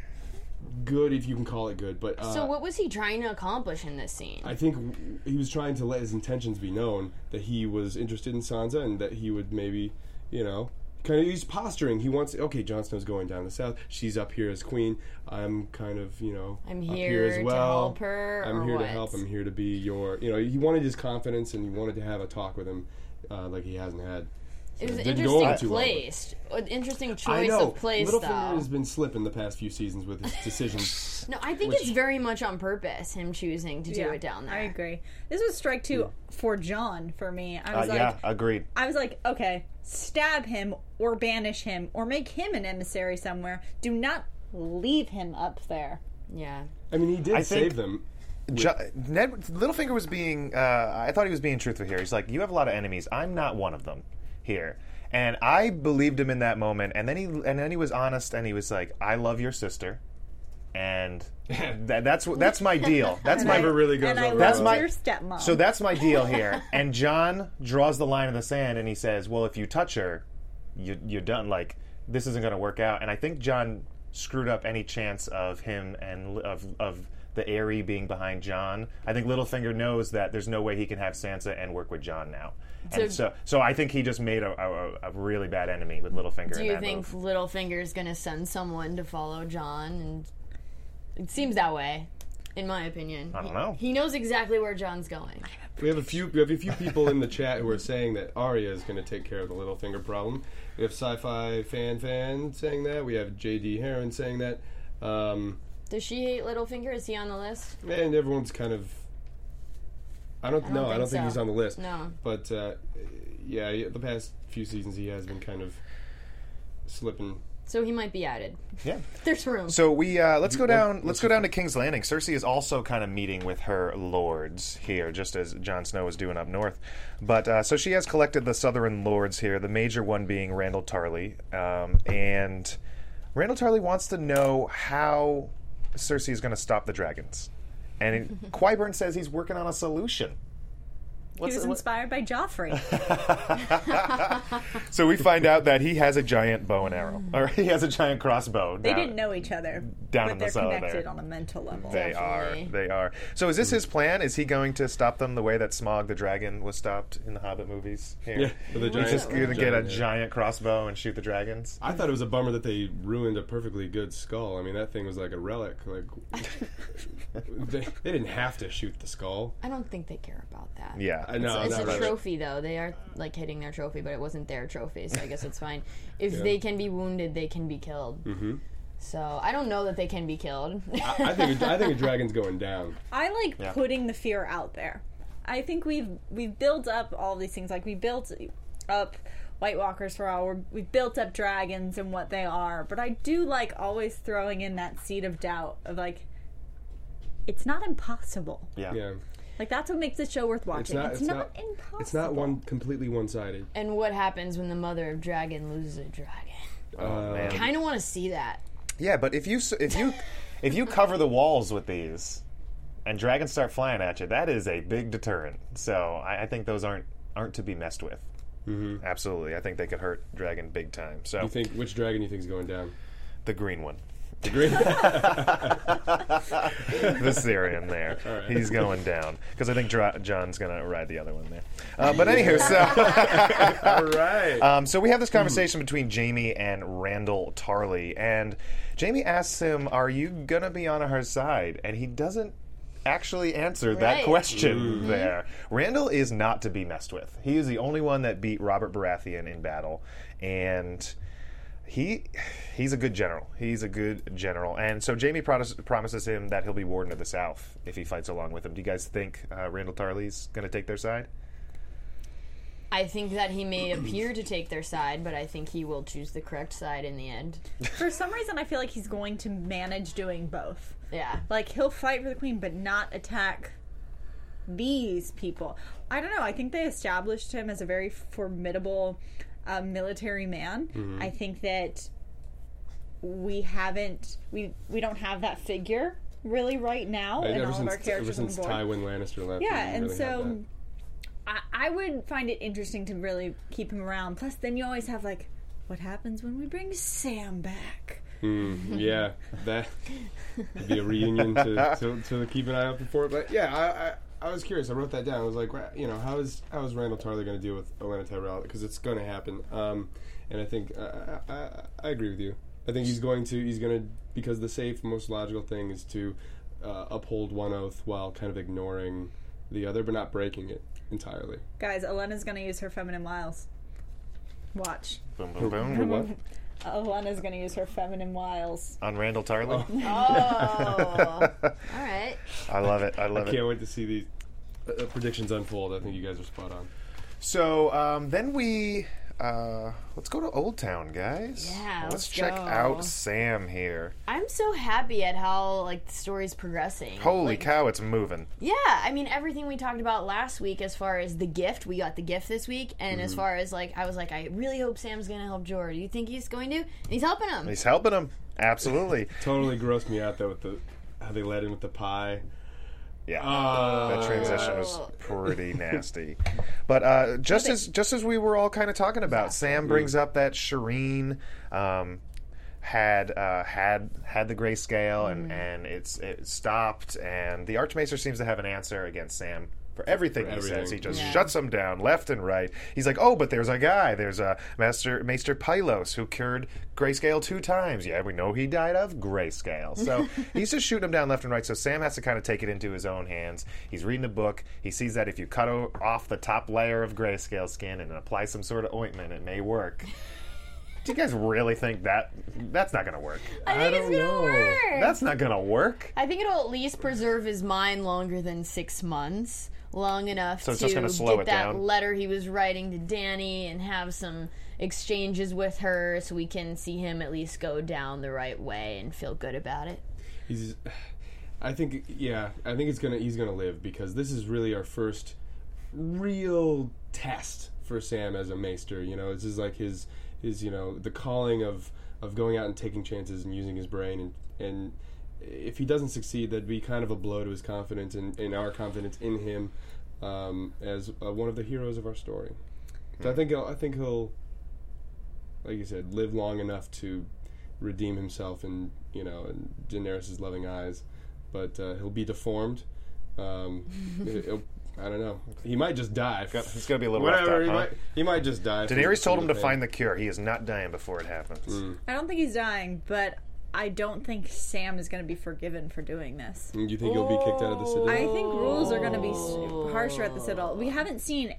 S3: good, if you can call it good. But uh,
S4: So what was he trying to accomplish in this scene?
S3: I think w- he was trying to let his intentions be known that he was interested in Sansa and that he would maybe, you know, kind of he's posturing. He wants, okay, Jon Snow's going down the south. She's up here as queen. I'm kind of, you know,
S4: I'm
S3: up
S4: here
S3: here as
S4: to
S3: well.
S4: help her,
S3: I'm
S4: or
S3: here
S4: what?
S3: to help. I'm here to be your, you know, he wanted his confidence and he wanted to have a talk with him uh, like he hasn't had.
S4: It was an
S3: Didn't go over
S4: interesting
S3: too well, but-
S4: place. An interesting
S3: I
S4: choice
S3: know.
S4: of place,
S3: Littlefinger
S4: though.
S3: has been slipping the past few seasons with his decisions.
S4: No, I think
S3: which-
S4: it's very much on purpose, him choosing to do it down there.
S5: I agree. This was strike two for John for me. I
S1: Uh,
S5: was like,
S1: yeah, agreed.
S5: I was like, okay, stab him or banish him or make him an emissary somewhere. Do not leave him up there.
S4: Yeah.
S3: I mean, he did
S1: I think-
S3: save them.
S1: Jo- Ned Littlefinger was being. Uh, I thought he was being truthful here. He's like, "You have a lot of enemies. I'm not one of them here." And I believed him in that moment. And then he and then he was honest, and he was like, "I love your sister, and that, that's that's my deal. That's
S5: And
S1: my
S5: I-
S3: never really goes
S5: and I
S3: over
S1: That's
S5: love
S1: my-
S5: your stepmom.
S1: so that's my deal here. And John draws the line in the sand, and he says, "Well, if you touch her, you, you're done. Like this isn't going to work out." And I think John screwed up any chance of him and of of the Aerie being behind John. I think Littlefinger knows that there's no way he can have Sansa and work with John now. And
S4: So-
S1: so, so I think he just made a, a, a really bad enemy with Littlefinger.
S4: Do
S1: in
S4: you
S1: that
S4: think
S1: move.
S4: Littlefinger's gonna send someone to follow John? And it seems that way, in my opinion.
S1: I don't
S4: He-
S1: know.
S4: He knows exactly where John's going.
S3: We have a few. We have a few people in the chat who are saying that Arya is going to take care of the Littlefinger problem. We have Sci-Fi Fan Fan saying that. We have J D Heron saying that. Um,
S4: Does she hate Littlefinger? Is he on the list?
S3: and everyone's kind of. I don't
S4: I don't
S3: know. I
S4: think
S3: don't think
S4: so.
S3: he's on the list.
S4: No.
S3: But uh, yeah, the past few seasons he has been kind of slipping.
S4: So he might be added.
S1: Yeah.
S4: There's room.
S1: So we uh, let's go
S3: What-
S1: down.
S3: what's
S1: Let's go down to King's Landing. Cersei is also kind of meeting with her lords here, just as Jon Snow is doing up north. But uh, so she has collected the southern lords here. The major one being Randall Tarley, um, and Randall Tarley wants to know how Cersei is going to stop the dragons. And Qyburn says he's working on a solution.
S5: he was
S1: what-
S5: inspired by Joffrey.
S1: So we find out that he has a giant bow and arrow, or he has a giant crossbow.
S5: They
S1: down-
S5: didn't know each other,
S1: down
S5: but
S1: in the
S5: they're
S1: cellar
S5: connected
S1: there.
S5: on a mental level.
S1: They
S4: Definitely.
S1: are. They are. So is this his plan? Is he going to stop them the way that Smaug the dragon was stopped in the Hobbit movies? Here?
S3: Yeah, with the
S1: He's
S3: giant.
S1: just going to get a
S3: giant, yeah.
S1: giant crossbow and shoot the dragons?
S3: I thought it was a bummer that they ruined a perfectly good skull. I mean, that thing was like a relic. Like they, they didn't have to shoot the skull.
S4: I don't think they care about that.
S1: Yeah.
S3: I know.
S4: It's
S3: not
S4: a
S3: really.
S4: trophy, though. They are like hitting their trophy, but it wasn't their trophy, so I guess it's fine. If
S3: Yeah.
S4: they can be wounded, they can be killed. Mm-hmm. So I don't know that they can be killed.
S3: I, I think a, I think a dragon's going down.
S5: I like
S1: Yeah.
S5: putting the fear out there. I think we've we've built up all these things. Like we built up White Walkers for all. We're, we've built up dragons and what they are. But I do like always throwing in that seed of doubt of like, it's not impossible.
S1: Yeah.
S3: Yeah,
S5: Like that's what makes the show worth watching.
S3: not-
S5: It's,
S3: it's
S5: not,
S3: not-
S5: impossible.
S3: it's not one completely one-sided.
S4: And what happens when the mother of dragon loses a dragon?
S1: Oh, man.
S4: Kind of want to see that.
S1: Yeah, but if you s- if you if you cover the walls with these, and dragons start flying at you, that is a big deterrent. So I, I think those aren't aren't to be messed with. Mm-hmm. Absolutely, I think they could hurt dragon big time. So
S3: You think which dragon you think is going down?
S1: the green one.
S3: The green.
S1: The Syrian there.
S3: right.
S1: He's going down because I think Dra- John's going to ride the other one there. Uh, but anywho, so
S3: All right.
S1: um, so we have this conversation between Jamie and Randall Tarley, and Jamie asks him, "Are you going to be on her side?" And he doesn't actually answer that
S4: Right.
S1: question there. Randall is not to be messed with. He is the only one that beat Robert Baratheon in battle, and he he's a good general. He's a good general. And so Jamie promise, promises him that he'll be Warden of the South if he fights along with him. Do you guys think uh, Randall Tarley's going to take their side?
S4: I think that he may appear to take their side, but I think he will choose the correct side in the end.
S5: For some reason, I feel like he's going to manage doing both.
S4: Yeah.
S5: Like he'll fight for the queen, but not attack these people. I don't know. I think they established him as a very formidable uh, military man.
S3: Mm-hmm.
S5: I think that we haven't we we don't have that figure really right now in
S3: ever
S5: all of our
S3: since, ever
S5: characters on the
S3: since
S5: board.
S3: Tywin Lannister left.
S5: Yeah,
S3: we didn't
S5: and
S3: really have
S5: so
S3: that.
S5: I, I would find it interesting to really keep him around. Plus, then you always have like, what happens when we bring Sam back?
S3: Mm, yeah, that would be a reunion to, to, to keep an eye out for. But yeah, I, I I was curious. I wrote that down. I was like, you know, how is how is Randall Tarley going to deal with Olenna Tyrell? Because it's going to happen. Um, and I think uh, I, I I agree with you. I think he's going to he's going to because the safe, most logical thing is to uh, uphold one oath while kind of ignoring the other, but not breaking it entirely.
S5: Guys, Olenna's going to use her feminine wiles. Watch.
S1: Boom, boom, boom.
S3: For what?
S5: Olenna's going to use her feminine wiles.
S1: On Randall Tarley?
S4: Oh. All right.
S1: I love it. I love it.
S3: Can't wait to see these uh, predictions unfold. I think you guys are spot on.
S1: So um, then we uh, let's go to Old Town, guys.
S4: Yeah,
S1: let's,
S4: let's
S1: check
S4: go.
S1: out Sam here.
S4: I'm so happy at how like the story's progressing.
S1: Holy
S4: Like,
S1: cow, it's moving.
S4: Yeah, I mean everything we talked about last week as far as the gift, we got the gift this week, and as far as like I was like, I really hope Sam's gonna help Jorah. Do you think he's going to? And he's helping him.
S1: He's helping him. Absolutely.
S3: Totally grossed me out though with the how they led in with the pie.
S1: Yeah,
S3: Oh.
S1: that transition was pretty nasty. But uh, just as just as we were all kind of talking about, Sam brings up that Shireen um, had uh, had had the grayscale and and it's it stopped, and the Archmaester seems to have an answer against Sam. For everything
S3: For
S1: he
S3: everything.
S1: says, he just
S4: Yeah.
S1: shuts him down left and right. He's like, "Oh, but there's a guy. There's a Master Maester Pylos who cured grayscale two times. Yeah, we know he died of grayscale." So he's just shooting him down left and right. So Sam has to kind of take it into his own hands. He's reading a book. He sees that if you cut o- off the top layer of grayscale skin and apply some sort of ointment, it may work. Do you guys really think that that's not going to work?
S4: I think it's
S3: don't
S4: gonna
S3: know.
S4: work.
S1: That's not going to work.
S4: I think it'll at least preserve his mind longer than six months. Long enough
S1: So it's
S4: to
S1: just gonna slow
S4: get
S1: it
S4: that
S1: down?
S4: letter he was writing to Danny and have some exchanges with her so we can see him at least go down the right way and feel good about it.
S3: He's, I think, yeah, I think it's gonna. He's gonna live because this is really our first real test for Sam as a maester. You know, this is like his, his, you know, the calling of of going out and taking chances and using his brain. And and if he doesn't succeed, that'd be kind of a blow to his confidence and, and our confidence in him um, as uh, one of the heroes of our story. So I think he'll, I think he'll, like you said, live long enough to redeem himself in, you know, in Daenerys' loving eyes, but uh, he'll be deformed. Um, it- it'll, I don't know. He might just die.
S1: It's going to be a little
S3: Whatever.
S1: roughed
S3: he,
S1: up, huh?
S3: might, he might just die. from-
S1: Daenerys told
S3: from
S1: him to
S3: the
S1: find
S3: pain.
S1: the cure. He is not dying before it happens.
S5: I don't think he's dying, but I don't think Sam is going to be forgiven for doing this.
S3: Do you think he'll be kicked out of the Citadel?
S5: I think rules are going to be s- harsher at the Citadel. We haven't seen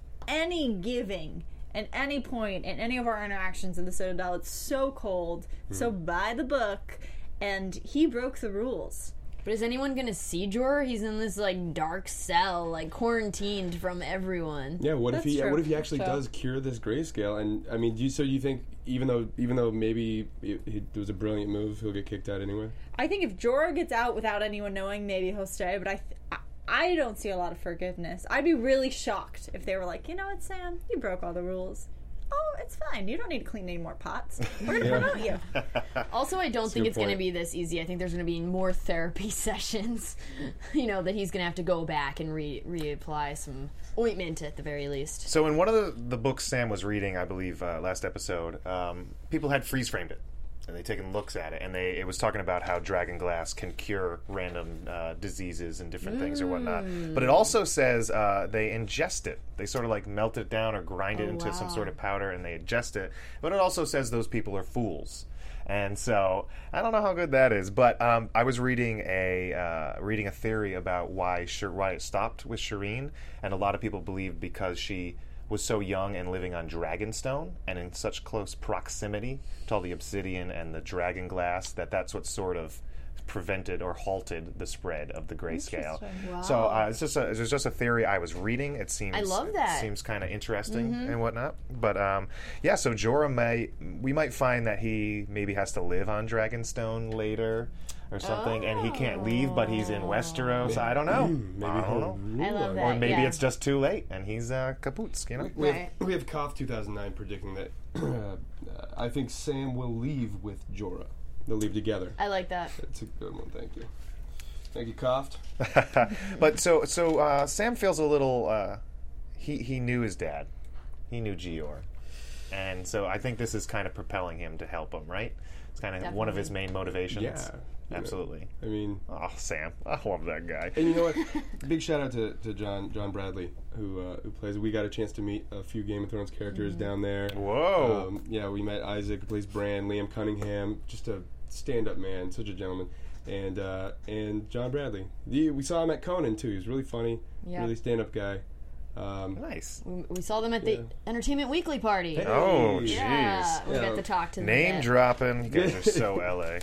S5: any giving at any point in any of our interactions in the Citadel. It's so cold, so by the book, and he broke the rules.
S4: But is anyone gonna see Jorah? He's in this like dark cell, like quarantined from everyone.
S3: Yeah, what if
S5: That's
S3: he?
S5: true.
S3: What if he actually
S5: True.
S3: does cure this grayscale? And I mean, do you, so you think even though even though maybe it, it was a brilliant move, he'll get kicked out anyway?
S5: I think if Jorah gets out without anyone knowing, maybe he'll stay. But I, th- I, I don't see a lot of forgiveness. I'd be really shocked if they were like, you know what, Sam, you broke all the rules. Oh, it's fine. You don't need to clean any more pots. We're gonna
S3: Yeah.
S5: promote you.
S4: Also, I don't
S3: a
S4: think
S3: good
S4: it's going to
S3: point.
S4: be this easy. I think there's going to be more therapy sessions. You know, that he's going to have to go back and re reapply some ointment at the very least.
S1: So in one of the, the books Sam was reading, I believe, uh, last episode, um, people had freeze framed it. And they taken looks at it, and they it was talking about how dragon glass can cure random uh, diseases and different things or whatnot. But it also says uh, they ingest it. They sort of like melt it down or grind it
S4: Oh,
S1: into some
S4: wow.
S1: sort of powder, and they ingest it. But it also says those people are fools. And so I don't know how good that is. But um, I was reading a uh, reading a theory about why Shir- why it stopped with Shireen, and a lot of people believe because she was so young and living on Dragonstone and in such close proximity to all the obsidian and the dragon glass that that's what sort of prevented or halted the spread of the grayscale.
S4: Wow.
S1: So uh, it's just a, it's just a theory I was reading. It seems
S4: I love that.
S1: It seems kind of interesting and whatnot. But um, yeah, so Jorah may we might find that he maybe has to live on Dragonstone later or something, and he can't leave, but he's in Westeros. I don't know.
S3: Maybe
S1: I don't
S3: he'll
S1: know.
S3: rule
S4: I love
S3: on-
S4: that.
S1: Or maybe
S4: yeah.
S1: it's just too late, and he's uh, kapoots, you know?
S3: We have,
S4: Right.
S3: we have Koth two thousand nine predicting that uh, I think Sam will leave with Jorah. They'll leave together.
S4: I like that.
S3: That's a good one. Thank you. Thank you, Koft.
S1: But so so uh, Sam feels a little. Uh, he he knew his dad. He knew Gior, and so I think this is kind of propelling him to help him. Right? It's kind of one of his main motivations.
S3: Yeah. you know.
S1: Absolutely.
S3: I mean,
S1: Oh, Sam, I love that guy.
S3: and you know what? Big shout out to, to John John Bradley who uh, who plays. We got a chance to meet a few Game of Thrones characters down there.
S1: Whoa.
S3: Um, yeah, we met Isaac, who plays Bran, Liam Cunningham, just a stand-up man, such a gentleman, and uh, and John Bradley. The, we saw him at Conan too. He was really funny,
S4: Yeah.
S3: really stand-up guy. Um,
S1: Nice.
S4: We, we saw them at the
S3: Yeah.
S4: Entertainment Weekly party.
S3: Hey.
S1: Oh, jeez.
S4: Yeah, we
S3: Yeah.
S4: got to talk to them. a
S1: Name
S4: bit.
S1: dropping. You guys are so L A.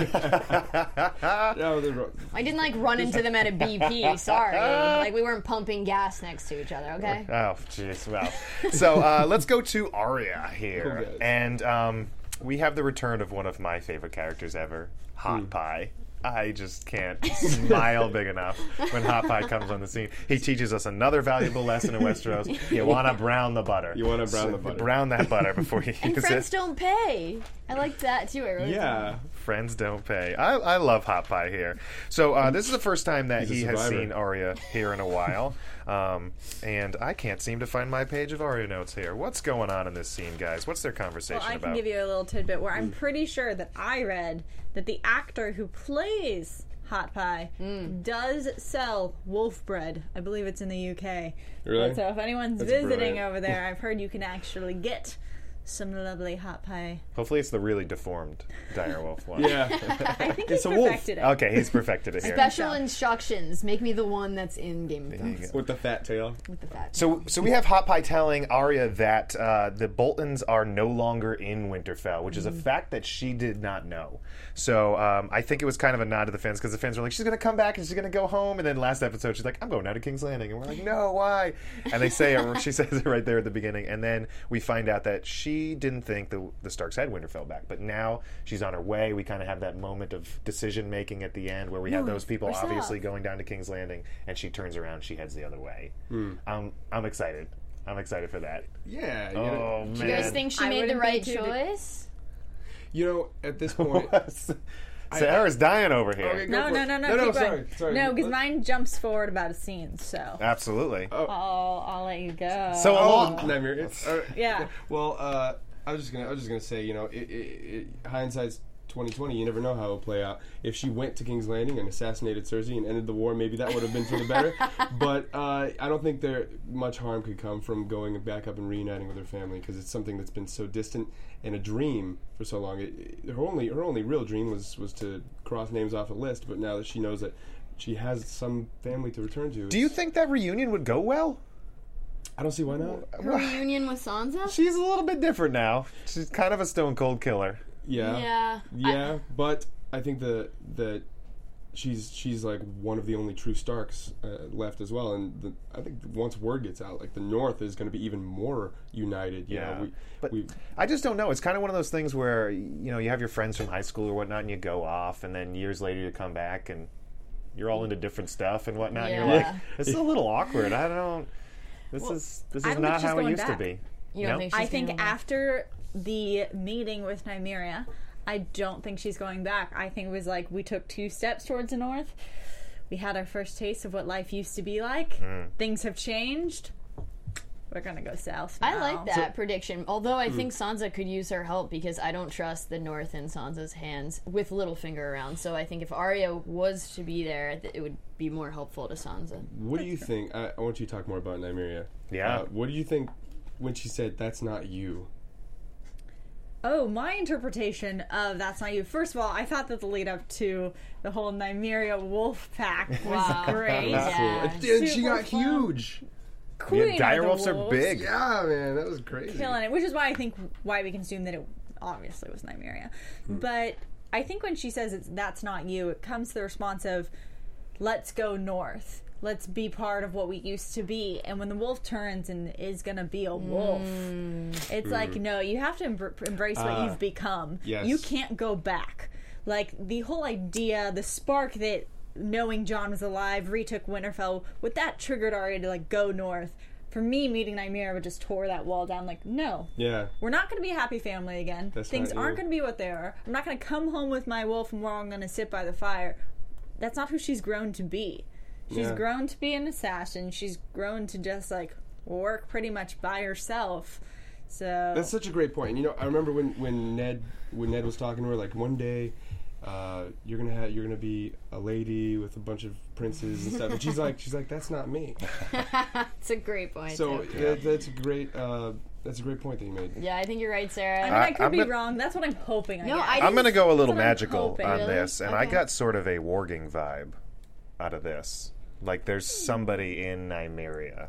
S1: What?
S3: no, they're-
S4: I didn't like run into them at a B P. Sorry, like we weren't pumping gas next to each other. Okay.
S1: Oh, jeez. Well, so uh, let's go to Arya here,
S3: Okay.
S1: and um, we have the return of one of my favorite characters ever, Hot
S3: Hmm.
S1: Pie. I just can't smile big enough when Hot Pie comes on the scene. He teaches us another valuable lesson in Westeros. You want to brown the butter.
S3: You wanna brown the butter.
S1: Brown that butter before you
S4: And
S1: use
S4: friends
S1: it.
S4: don't pay. I liked that too. I wrote it
S3: yeah,
S4: down.
S1: Friends don't pay. I, I love Hot Pie here. So uh, this is the first time that
S3: He's a
S1: he has
S3: survivor.
S1: seen Arya here in a while. Um, and I can't seem to find my page of Arya notes here. What's going on in this scene, guys? What's their conversation
S5: Well, I
S1: about?
S5: can give you a little tidbit where I'm pretty sure that I read that the actor who plays Hot Pie does sell wolf bread. I believe it's in the U K.
S3: Really?
S5: But so if anyone's
S3: That's
S5: visiting
S3: brilliant.
S5: over there, I've heard you can actually get some lovely hot pie.
S1: Hopefully it's the really deformed direwolf one.
S3: Yeah.
S5: I think
S3: It's
S5: he's
S3: a wolf.
S5: perfected it.
S1: Okay, he's perfected it here.
S4: Special instructions. Make me the one that's in Game of Thrones
S3: With the fat tail.
S4: with the fat.
S1: So, so we have Hot Pie telling Arya that uh, the Boltons are no longer in Winterfell, which is a fact that she did not know. So um, I think it was kind of a nod to the fans because the fans were like, "She's going to come back and she's going to go home." And then last episode, she's like, "I'm going out to King's Landing," and we're like, "No, why?" And they say it, she says it right there at the beginning, and then we find out that she didn't think the the Starks had Winterfell back, but now she's on her way. We kind of have that moment of decision making at the end where we have those people
S4: where's
S1: obviously
S4: that?
S1: going down to King's Landing, and she turns around, she heads the other way. Um, I'm excited. I'm excited for that.
S3: Yeah. You
S1: Oh
S3: know,
S1: man!
S4: Do you guys think she
S5: I
S4: made the
S5: wouldn't be
S4: right
S5: too-
S4: choice?
S3: you know at this point.
S1: Sarah's dying over here.
S3: Okay, go
S5: No,
S3: for
S5: no,
S3: it.
S5: no, no,
S3: No, no,
S5: keep
S3: sorry.
S5: going.
S3: sorry.
S5: No, because
S3: Let-
S5: mine jumps forward about a scene, so
S1: Absolutely.
S3: Oh.
S5: I'll, I'll let you go.
S1: So
S3: Oh,
S1: along.
S3: Nightmare. It's- all right.
S5: Yeah.
S3: Well, uh, I was just gonna, I was just gonna say, you know, it, it, it, hindsight's twenty twenty. You never know how it'll play out. If she went to King's Landing and assassinated Cersei and ended the war, maybe that would have been for the better. But uh, I don't think there much harm could come from going back up and reuniting with her family because it's something that's been so distant and a dream for so long. It, it, her only, her only real dream was was to cross names off a list. But now that she knows that she has some family to return to,
S1: Do you think that reunion would go well?
S3: I don't see why not.
S4: Her reunion with Sansa?
S1: She's a little bit different now. She's kind of a stone cold killer.
S3: Yeah.
S4: Yeah.
S3: Yeah, but I think the that she's she's like one of the only true Starks uh, left as well, and the, I think once word gets out, like the North is going to be even more united. You
S1: Yeah.
S3: know, we,
S1: But
S3: we
S1: I just don't know. It's kind of one of those things where, you know, you have your friends from high school or whatnot and you go off and then years later you come back and you're all into different stuff and whatnot. And you're
S4: Yeah.
S1: like, this is a little awkward. I don't. This is this
S5: I
S1: is
S5: don't
S1: not
S5: think she's
S1: how it
S5: going
S1: used
S5: back.
S1: to be.
S4: You don't
S1: No?
S4: think she's
S5: I think
S4: gonna go back?
S5: after the meeting with Nymeria, I don't think she's going back. I think it was like we took two steps towards the north. We had our first taste of what life used to be like.
S1: Mm.
S5: Things have changed. We're gonna go south.
S4: I
S5: now.
S4: like that prediction. Although I think Sansa could use her help because I don't trust the North in Sansa's hands with Littlefinger around. So I think if Arya was to be there, th- it would be more helpful to Sansa.
S3: what do you think? I, I want you to talk more about Nymeria.
S1: Yeah.
S3: Uh, what do you think when she said that's not you?
S5: Oh, my interpretation of that's not you. First of all, I thought that the lead up to the whole Nymeria wolf pack was
S4: Wow.
S5: great.
S4: Yeah.
S3: Cool. And, and she
S5: Super
S3: got
S5: fun.
S3: huge.
S5: Queen
S1: Yeah,
S5: of the
S1: direwolves are
S5: wolves.
S1: big.
S3: Yeah, man, that was crazy.
S5: Killing it, which is why I think why we can assume that it obviously was Nymeria. But I think when she says it's that's not you, it comes to the response of let's go north. Let's be part of what we used to be. And when the wolf turns and is going to be a wolf, it's like, no, you have to embr- embrace what
S3: Ah,
S5: you've become.
S3: yes.
S5: You can't go back. Like, the whole idea, the spark that knowing Jon was alive retook Winterfell, what that triggered Arya to, like, go north. For me, meeting Nymeria would just tore that wall down. Like, no.
S3: Yeah.
S5: We're not going to be a happy family again.
S3: That's
S5: Things
S3: not
S5: aren't
S3: you.
S5: going to be what they are. I'm not going to come home with my wolf and we're all going to sit by the fire. That's not who she's grown to be. She's
S3: Yeah.
S5: grown to be an assassin. She's grown to just like work pretty much by herself. So
S3: That's such a great point. And, you know, I remember when, when Ned when Ned was talking to her, like one day uh, you're gonna have you're gonna be a lady with a bunch of princes and stuff, and she's like she's like that's not me.
S4: It's a great point.
S3: So
S4: too.
S3: that, that's a great uh, that's a great point that you made.
S4: Yeah, I think you're right, Sarah.
S5: I mean, I,
S1: I-
S5: could
S1: I'm
S5: be
S1: gonna-
S5: wrong. That's what I'm hoping. I
S4: No,
S5: get.
S4: I
S1: I'm
S4: didn't-
S1: going to go a little
S5: That's what I'm
S1: magical
S5: hoping.
S1: on
S4: Really?
S1: this, and I
S4: Okay.
S1: got sort of a warging vibe out of this. Like, there's somebody in Nymeria.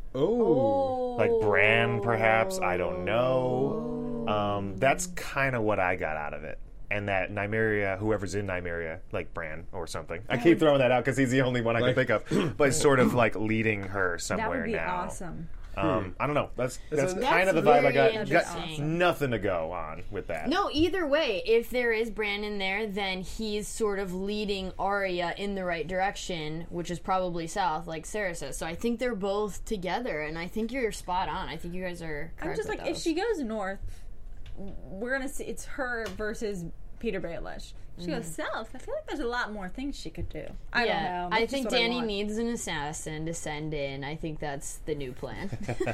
S3: Oh,
S1: Like Bran, perhaps. I don't know. Um, that's kind of what I got out of it. And that Nymeria, whoever's in Nymeria, like Bran or something. I keep throwing that out because he's the only one I
S3: Like-
S1: can think of. But it's sort of like leading her
S5: that
S1: somewhere
S5: would be
S1: now.
S5: awesome.
S1: Um, I don't know. That's that's,
S3: That's
S1: kind of the vibe I got.
S4: really
S1: got
S4: interesting.
S1: nothing to go on with that.
S4: No, either way, if there is Bran in there, then he's sort of leading Arya in the right direction, which is probably south, like Sarah says. So I think they're both together, and I think you're spot on. I think you guys are correct
S5: I'm just
S4: with
S5: like, if
S4: those.
S5: she goes north, we're gonna see it's her versus Peter Baelish. She goes south. I feel like there's a lot more things she could do. I
S4: yeah,
S5: don't know.
S4: I
S5: That's
S4: think
S5: just what
S4: Danny
S5: want.
S4: needs an assassin to send in. I think that's the new plan.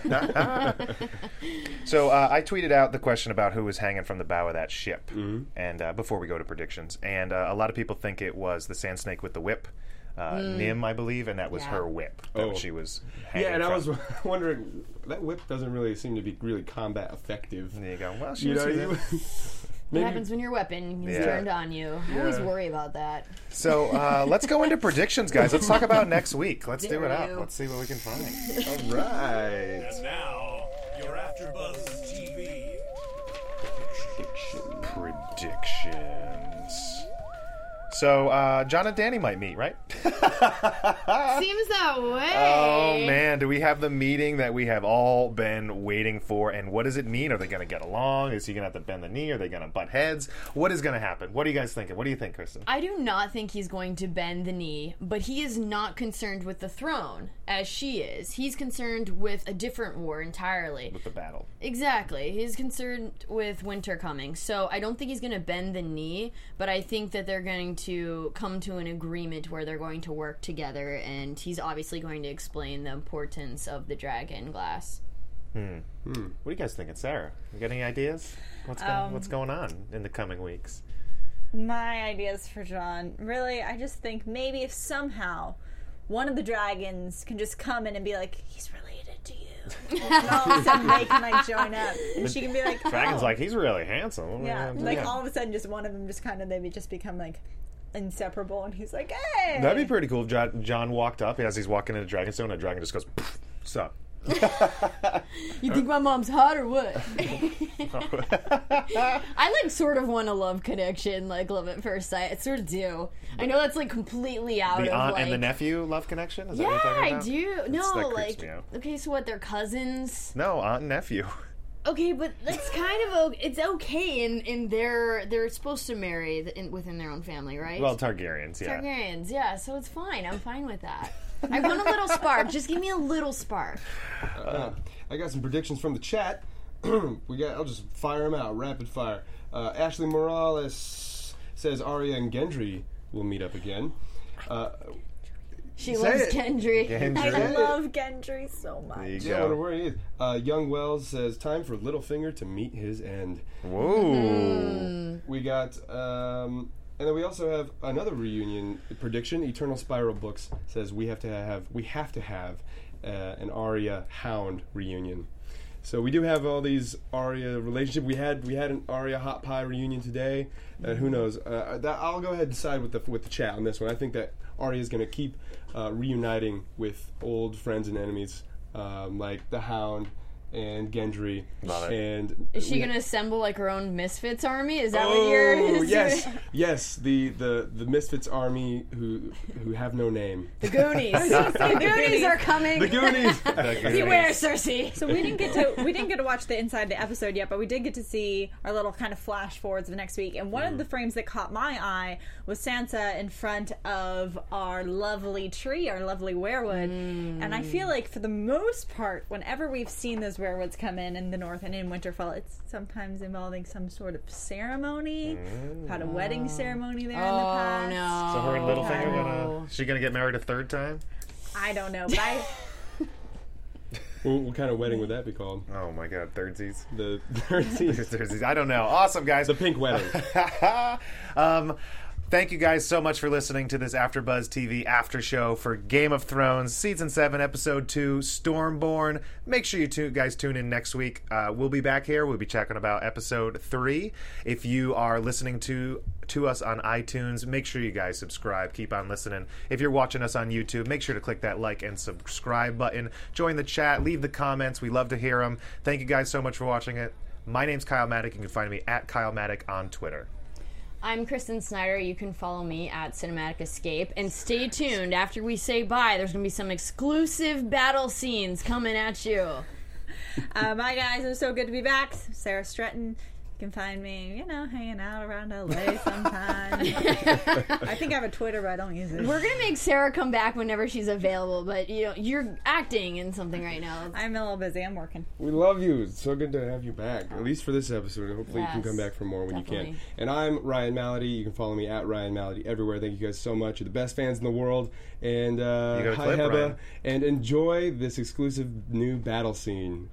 S1: So uh, I tweeted out the question about who was hanging from the bow of that ship, and uh, before we go to predictions, and uh, a lot of people think it was the Sand Snake with the whip, uh, Nim, I believe, and that was
S4: Yeah.
S1: her whip that
S3: Oh.
S1: she was hanging
S3: Yeah, and I was
S1: from.
S3: wondering, that whip doesn't really seem to be really combat effective.
S1: There you go. Well, she
S3: You
S1: was
S3: know,
S1: using
S3: you,
S1: it.
S4: What happens when your weapon is
S1: Yeah.
S4: turned on you? I always
S3: Yeah.
S4: worry about that.
S1: So uh, let's go into predictions, guys. Let's talk about next week. Let's do it
S4: Dare
S1: up.
S4: you.
S1: Let's see what we can find.
S3: all right.
S2: And now, your AfterBuzz T V
S1: Predictions. So uh, John and Danny might meet, right?
S4: Seems that way.
S1: Oh man, do we have the meeting that we have all been waiting for? And what does it mean? Are they going to get along? Is he going to have to bend the knee? Are they going to butt heads? What is going to happen? What are you guys thinking? What do you think, Kristen?
S4: I do not think he's going to bend the knee, but he is not concerned with the throne as she is. He's concerned with a different war entirely.
S1: With the battle.
S4: Exactly. He's concerned with winter coming. So I don't think he's going to bend the knee, but I think that they're going to come to an agreement where they're going to work together, and he's obviously going to explain the importance of the dragon glass.
S1: What are you guys thinking, Sarah? You got any ideas? What's, go-
S5: Um,
S1: what's going on in the coming weeks?
S5: My ideas for John, really, I just think maybe if somehow one of the dragons can just come in and be like, he's related to you. And all of a sudden they can like join up. And she can be like,
S1: Dragon's
S5: oh.
S1: like, he's really handsome.
S5: Yeah, like all of a sudden just one of them just kind of, maybe just become like inseparable, and he's like, hey!
S1: That'd be pretty cool if John, John walked up as he's walking into Dragonstone, and a dragon just goes, "What's up?"
S4: You think my mom's hot or what? I like sort of want a love connection, like love at first sight. I sort of do. I know that's like completely out
S1: The
S4: of
S1: aunt
S4: like.
S1: and the nephew love connection? Is that what
S4: yeah,
S1: you're talking
S4: I
S1: about?
S4: do.
S1: That's-
S4: No,
S1: that creeps
S4: like
S1: me out.
S4: okay, so what? They're cousins.
S1: No, aunt and nephew.
S4: Okay, but that's kind of o- it's okay in in their they're supposed to marry the, in, within their own family, right?
S1: Well, Targaryens, yeah.
S4: Targaryens, yeah. So it's fine. I'm fine with that. I want a little spark. Just give me a little spark.
S3: Uh, I got some predictions from the chat. we got. I'll just fire them out, rapid fire. Uh, Ashley Morales says Arya and Gendry will meet up again. Uh,
S4: She
S3: Say
S4: loves
S3: it.
S4: Gendry.
S1: Gendry.
S5: I
S3: Say it.
S5: love Gendry so
S1: There you
S5: much.
S3: yeah, I wonder
S1: go.
S3: where he is. Uh, Young Wells says time for Littlefinger to meet his end.
S1: Whoa.
S3: We got, um, and then we also have another reunion prediction. Eternal Spiral Books says we have to have we have to have uh, an Arya Hound reunion. So we do have all these Arya relationship. We had we had an Arya Hot Pie reunion today. Uh, who knows? Uh, that, I'll go ahead and side with the with the chat on this one. I think that Arya is going to keep uh, reuniting with old friends and enemies um, like the Hound and Gendry.
S1: Love it.
S3: And
S4: Is she
S3: we-
S4: gonna assemble like her own Misfits army? Is that
S3: Oh
S4: what you're?
S3: yes, yes. The, the the Misfits army who who have no name.
S4: The Goonies. the Goonies are coming.
S3: The Goonies.
S4: Beware, Cersei.
S5: So we didn't get to we didn't get to watch the inside the episode yet, but we did get to see our little kind of flash forwards of next week. And one of the frames that caught my eye was Sansa in front of our lovely tree, our lovely weirwood. And I feel like for the most part, whenever we've seen those weirwoods come in in the north and in Winterfell, it's sometimes involving some sort of ceremony. We've had a wedding ceremony there in the
S4: Oh
S5: past.
S4: no.
S1: So her and Littlefinger
S4: no.
S1: gonna? Is she gonna get married a third time?
S5: I don't know, but I
S3: What, what kind of wedding would that be called?
S1: Oh my God, thirdsies.
S3: The thirteenth.
S1: Thirdsies. I don't know. Awesome, guys.
S3: The pink wedding.
S1: um, thank you guys so much for listening to this AfterBuzz T V after show for Game of Thrones Season seven, Episode two, Stormborn. Make sure you two guys tune in next week. Uh, we'll be back here. We'll be checking about Episode three. If you are listening to to us on iTunes, make sure you guys subscribe. Keep on listening. If you're watching us on YouTube, make sure to click that like and subscribe button. Join the chat. Leave the comments. We love to hear them. Thank you guys so much for watching it. My name's Kyle Maddock. You can find me at Kyle Maddock on Twitter.
S4: I'm Kristen Snyder. You can follow me at Cinematic Escape. And stay tuned. After we say bye, there's going to be some exclusive battle scenes coming at you.
S5: Uh, bye, guys. It was so good to be back. Sarah Stretton, You can find me, you know, hanging out around L A sometime. I think I have a Twitter, but I don't use it.
S4: We're gonna make Sarah come back whenever she's available, but you know, you're acting in something right now.
S5: I'm a little busy. I'm working.
S3: We love you. It's so good to have you back, at least for this episode. Hopefully
S4: Yes,
S3: you can come back for more when
S4: definitely.
S3: you can. And I'm Ryan Malady. You can follow me at Ryan Malady everywhere. Thank you guys so much. You're the best fans in the world. And uh,
S1: You got a
S3: hi,
S1: clip,
S3: Heba.
S1: Ryan.
S3: And enjoy this exclusive new battle scene.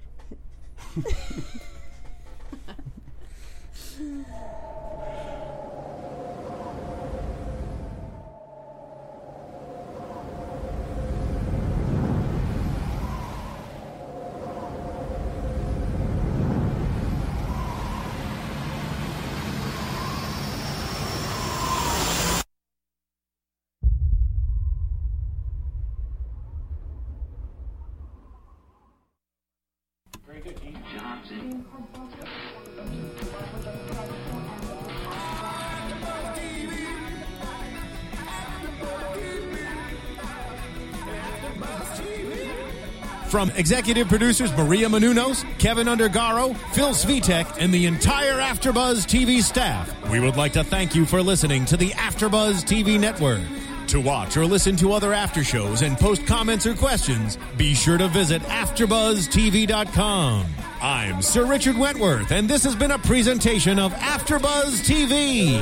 S2: From executive producers Maria Menounos, Kevin Undergaro, Phil Svitek, and the entire AfterBuzz T V staff, we would like to thank you for listening to the AfterBuzz T V network. To watch or listen to other after shows and post comments or questions, be sure to visit after buzz T V dot com. I'm Sir Richard Wentworth, and this has been a presentation of AfterBuzz T V.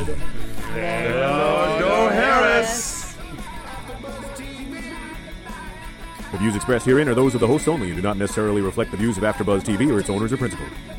S1: Go Harris!
S6: The views expressed herein are those of the hosts only and do not necessarily reflect the views of AfterBuzz T V or its owners or principals.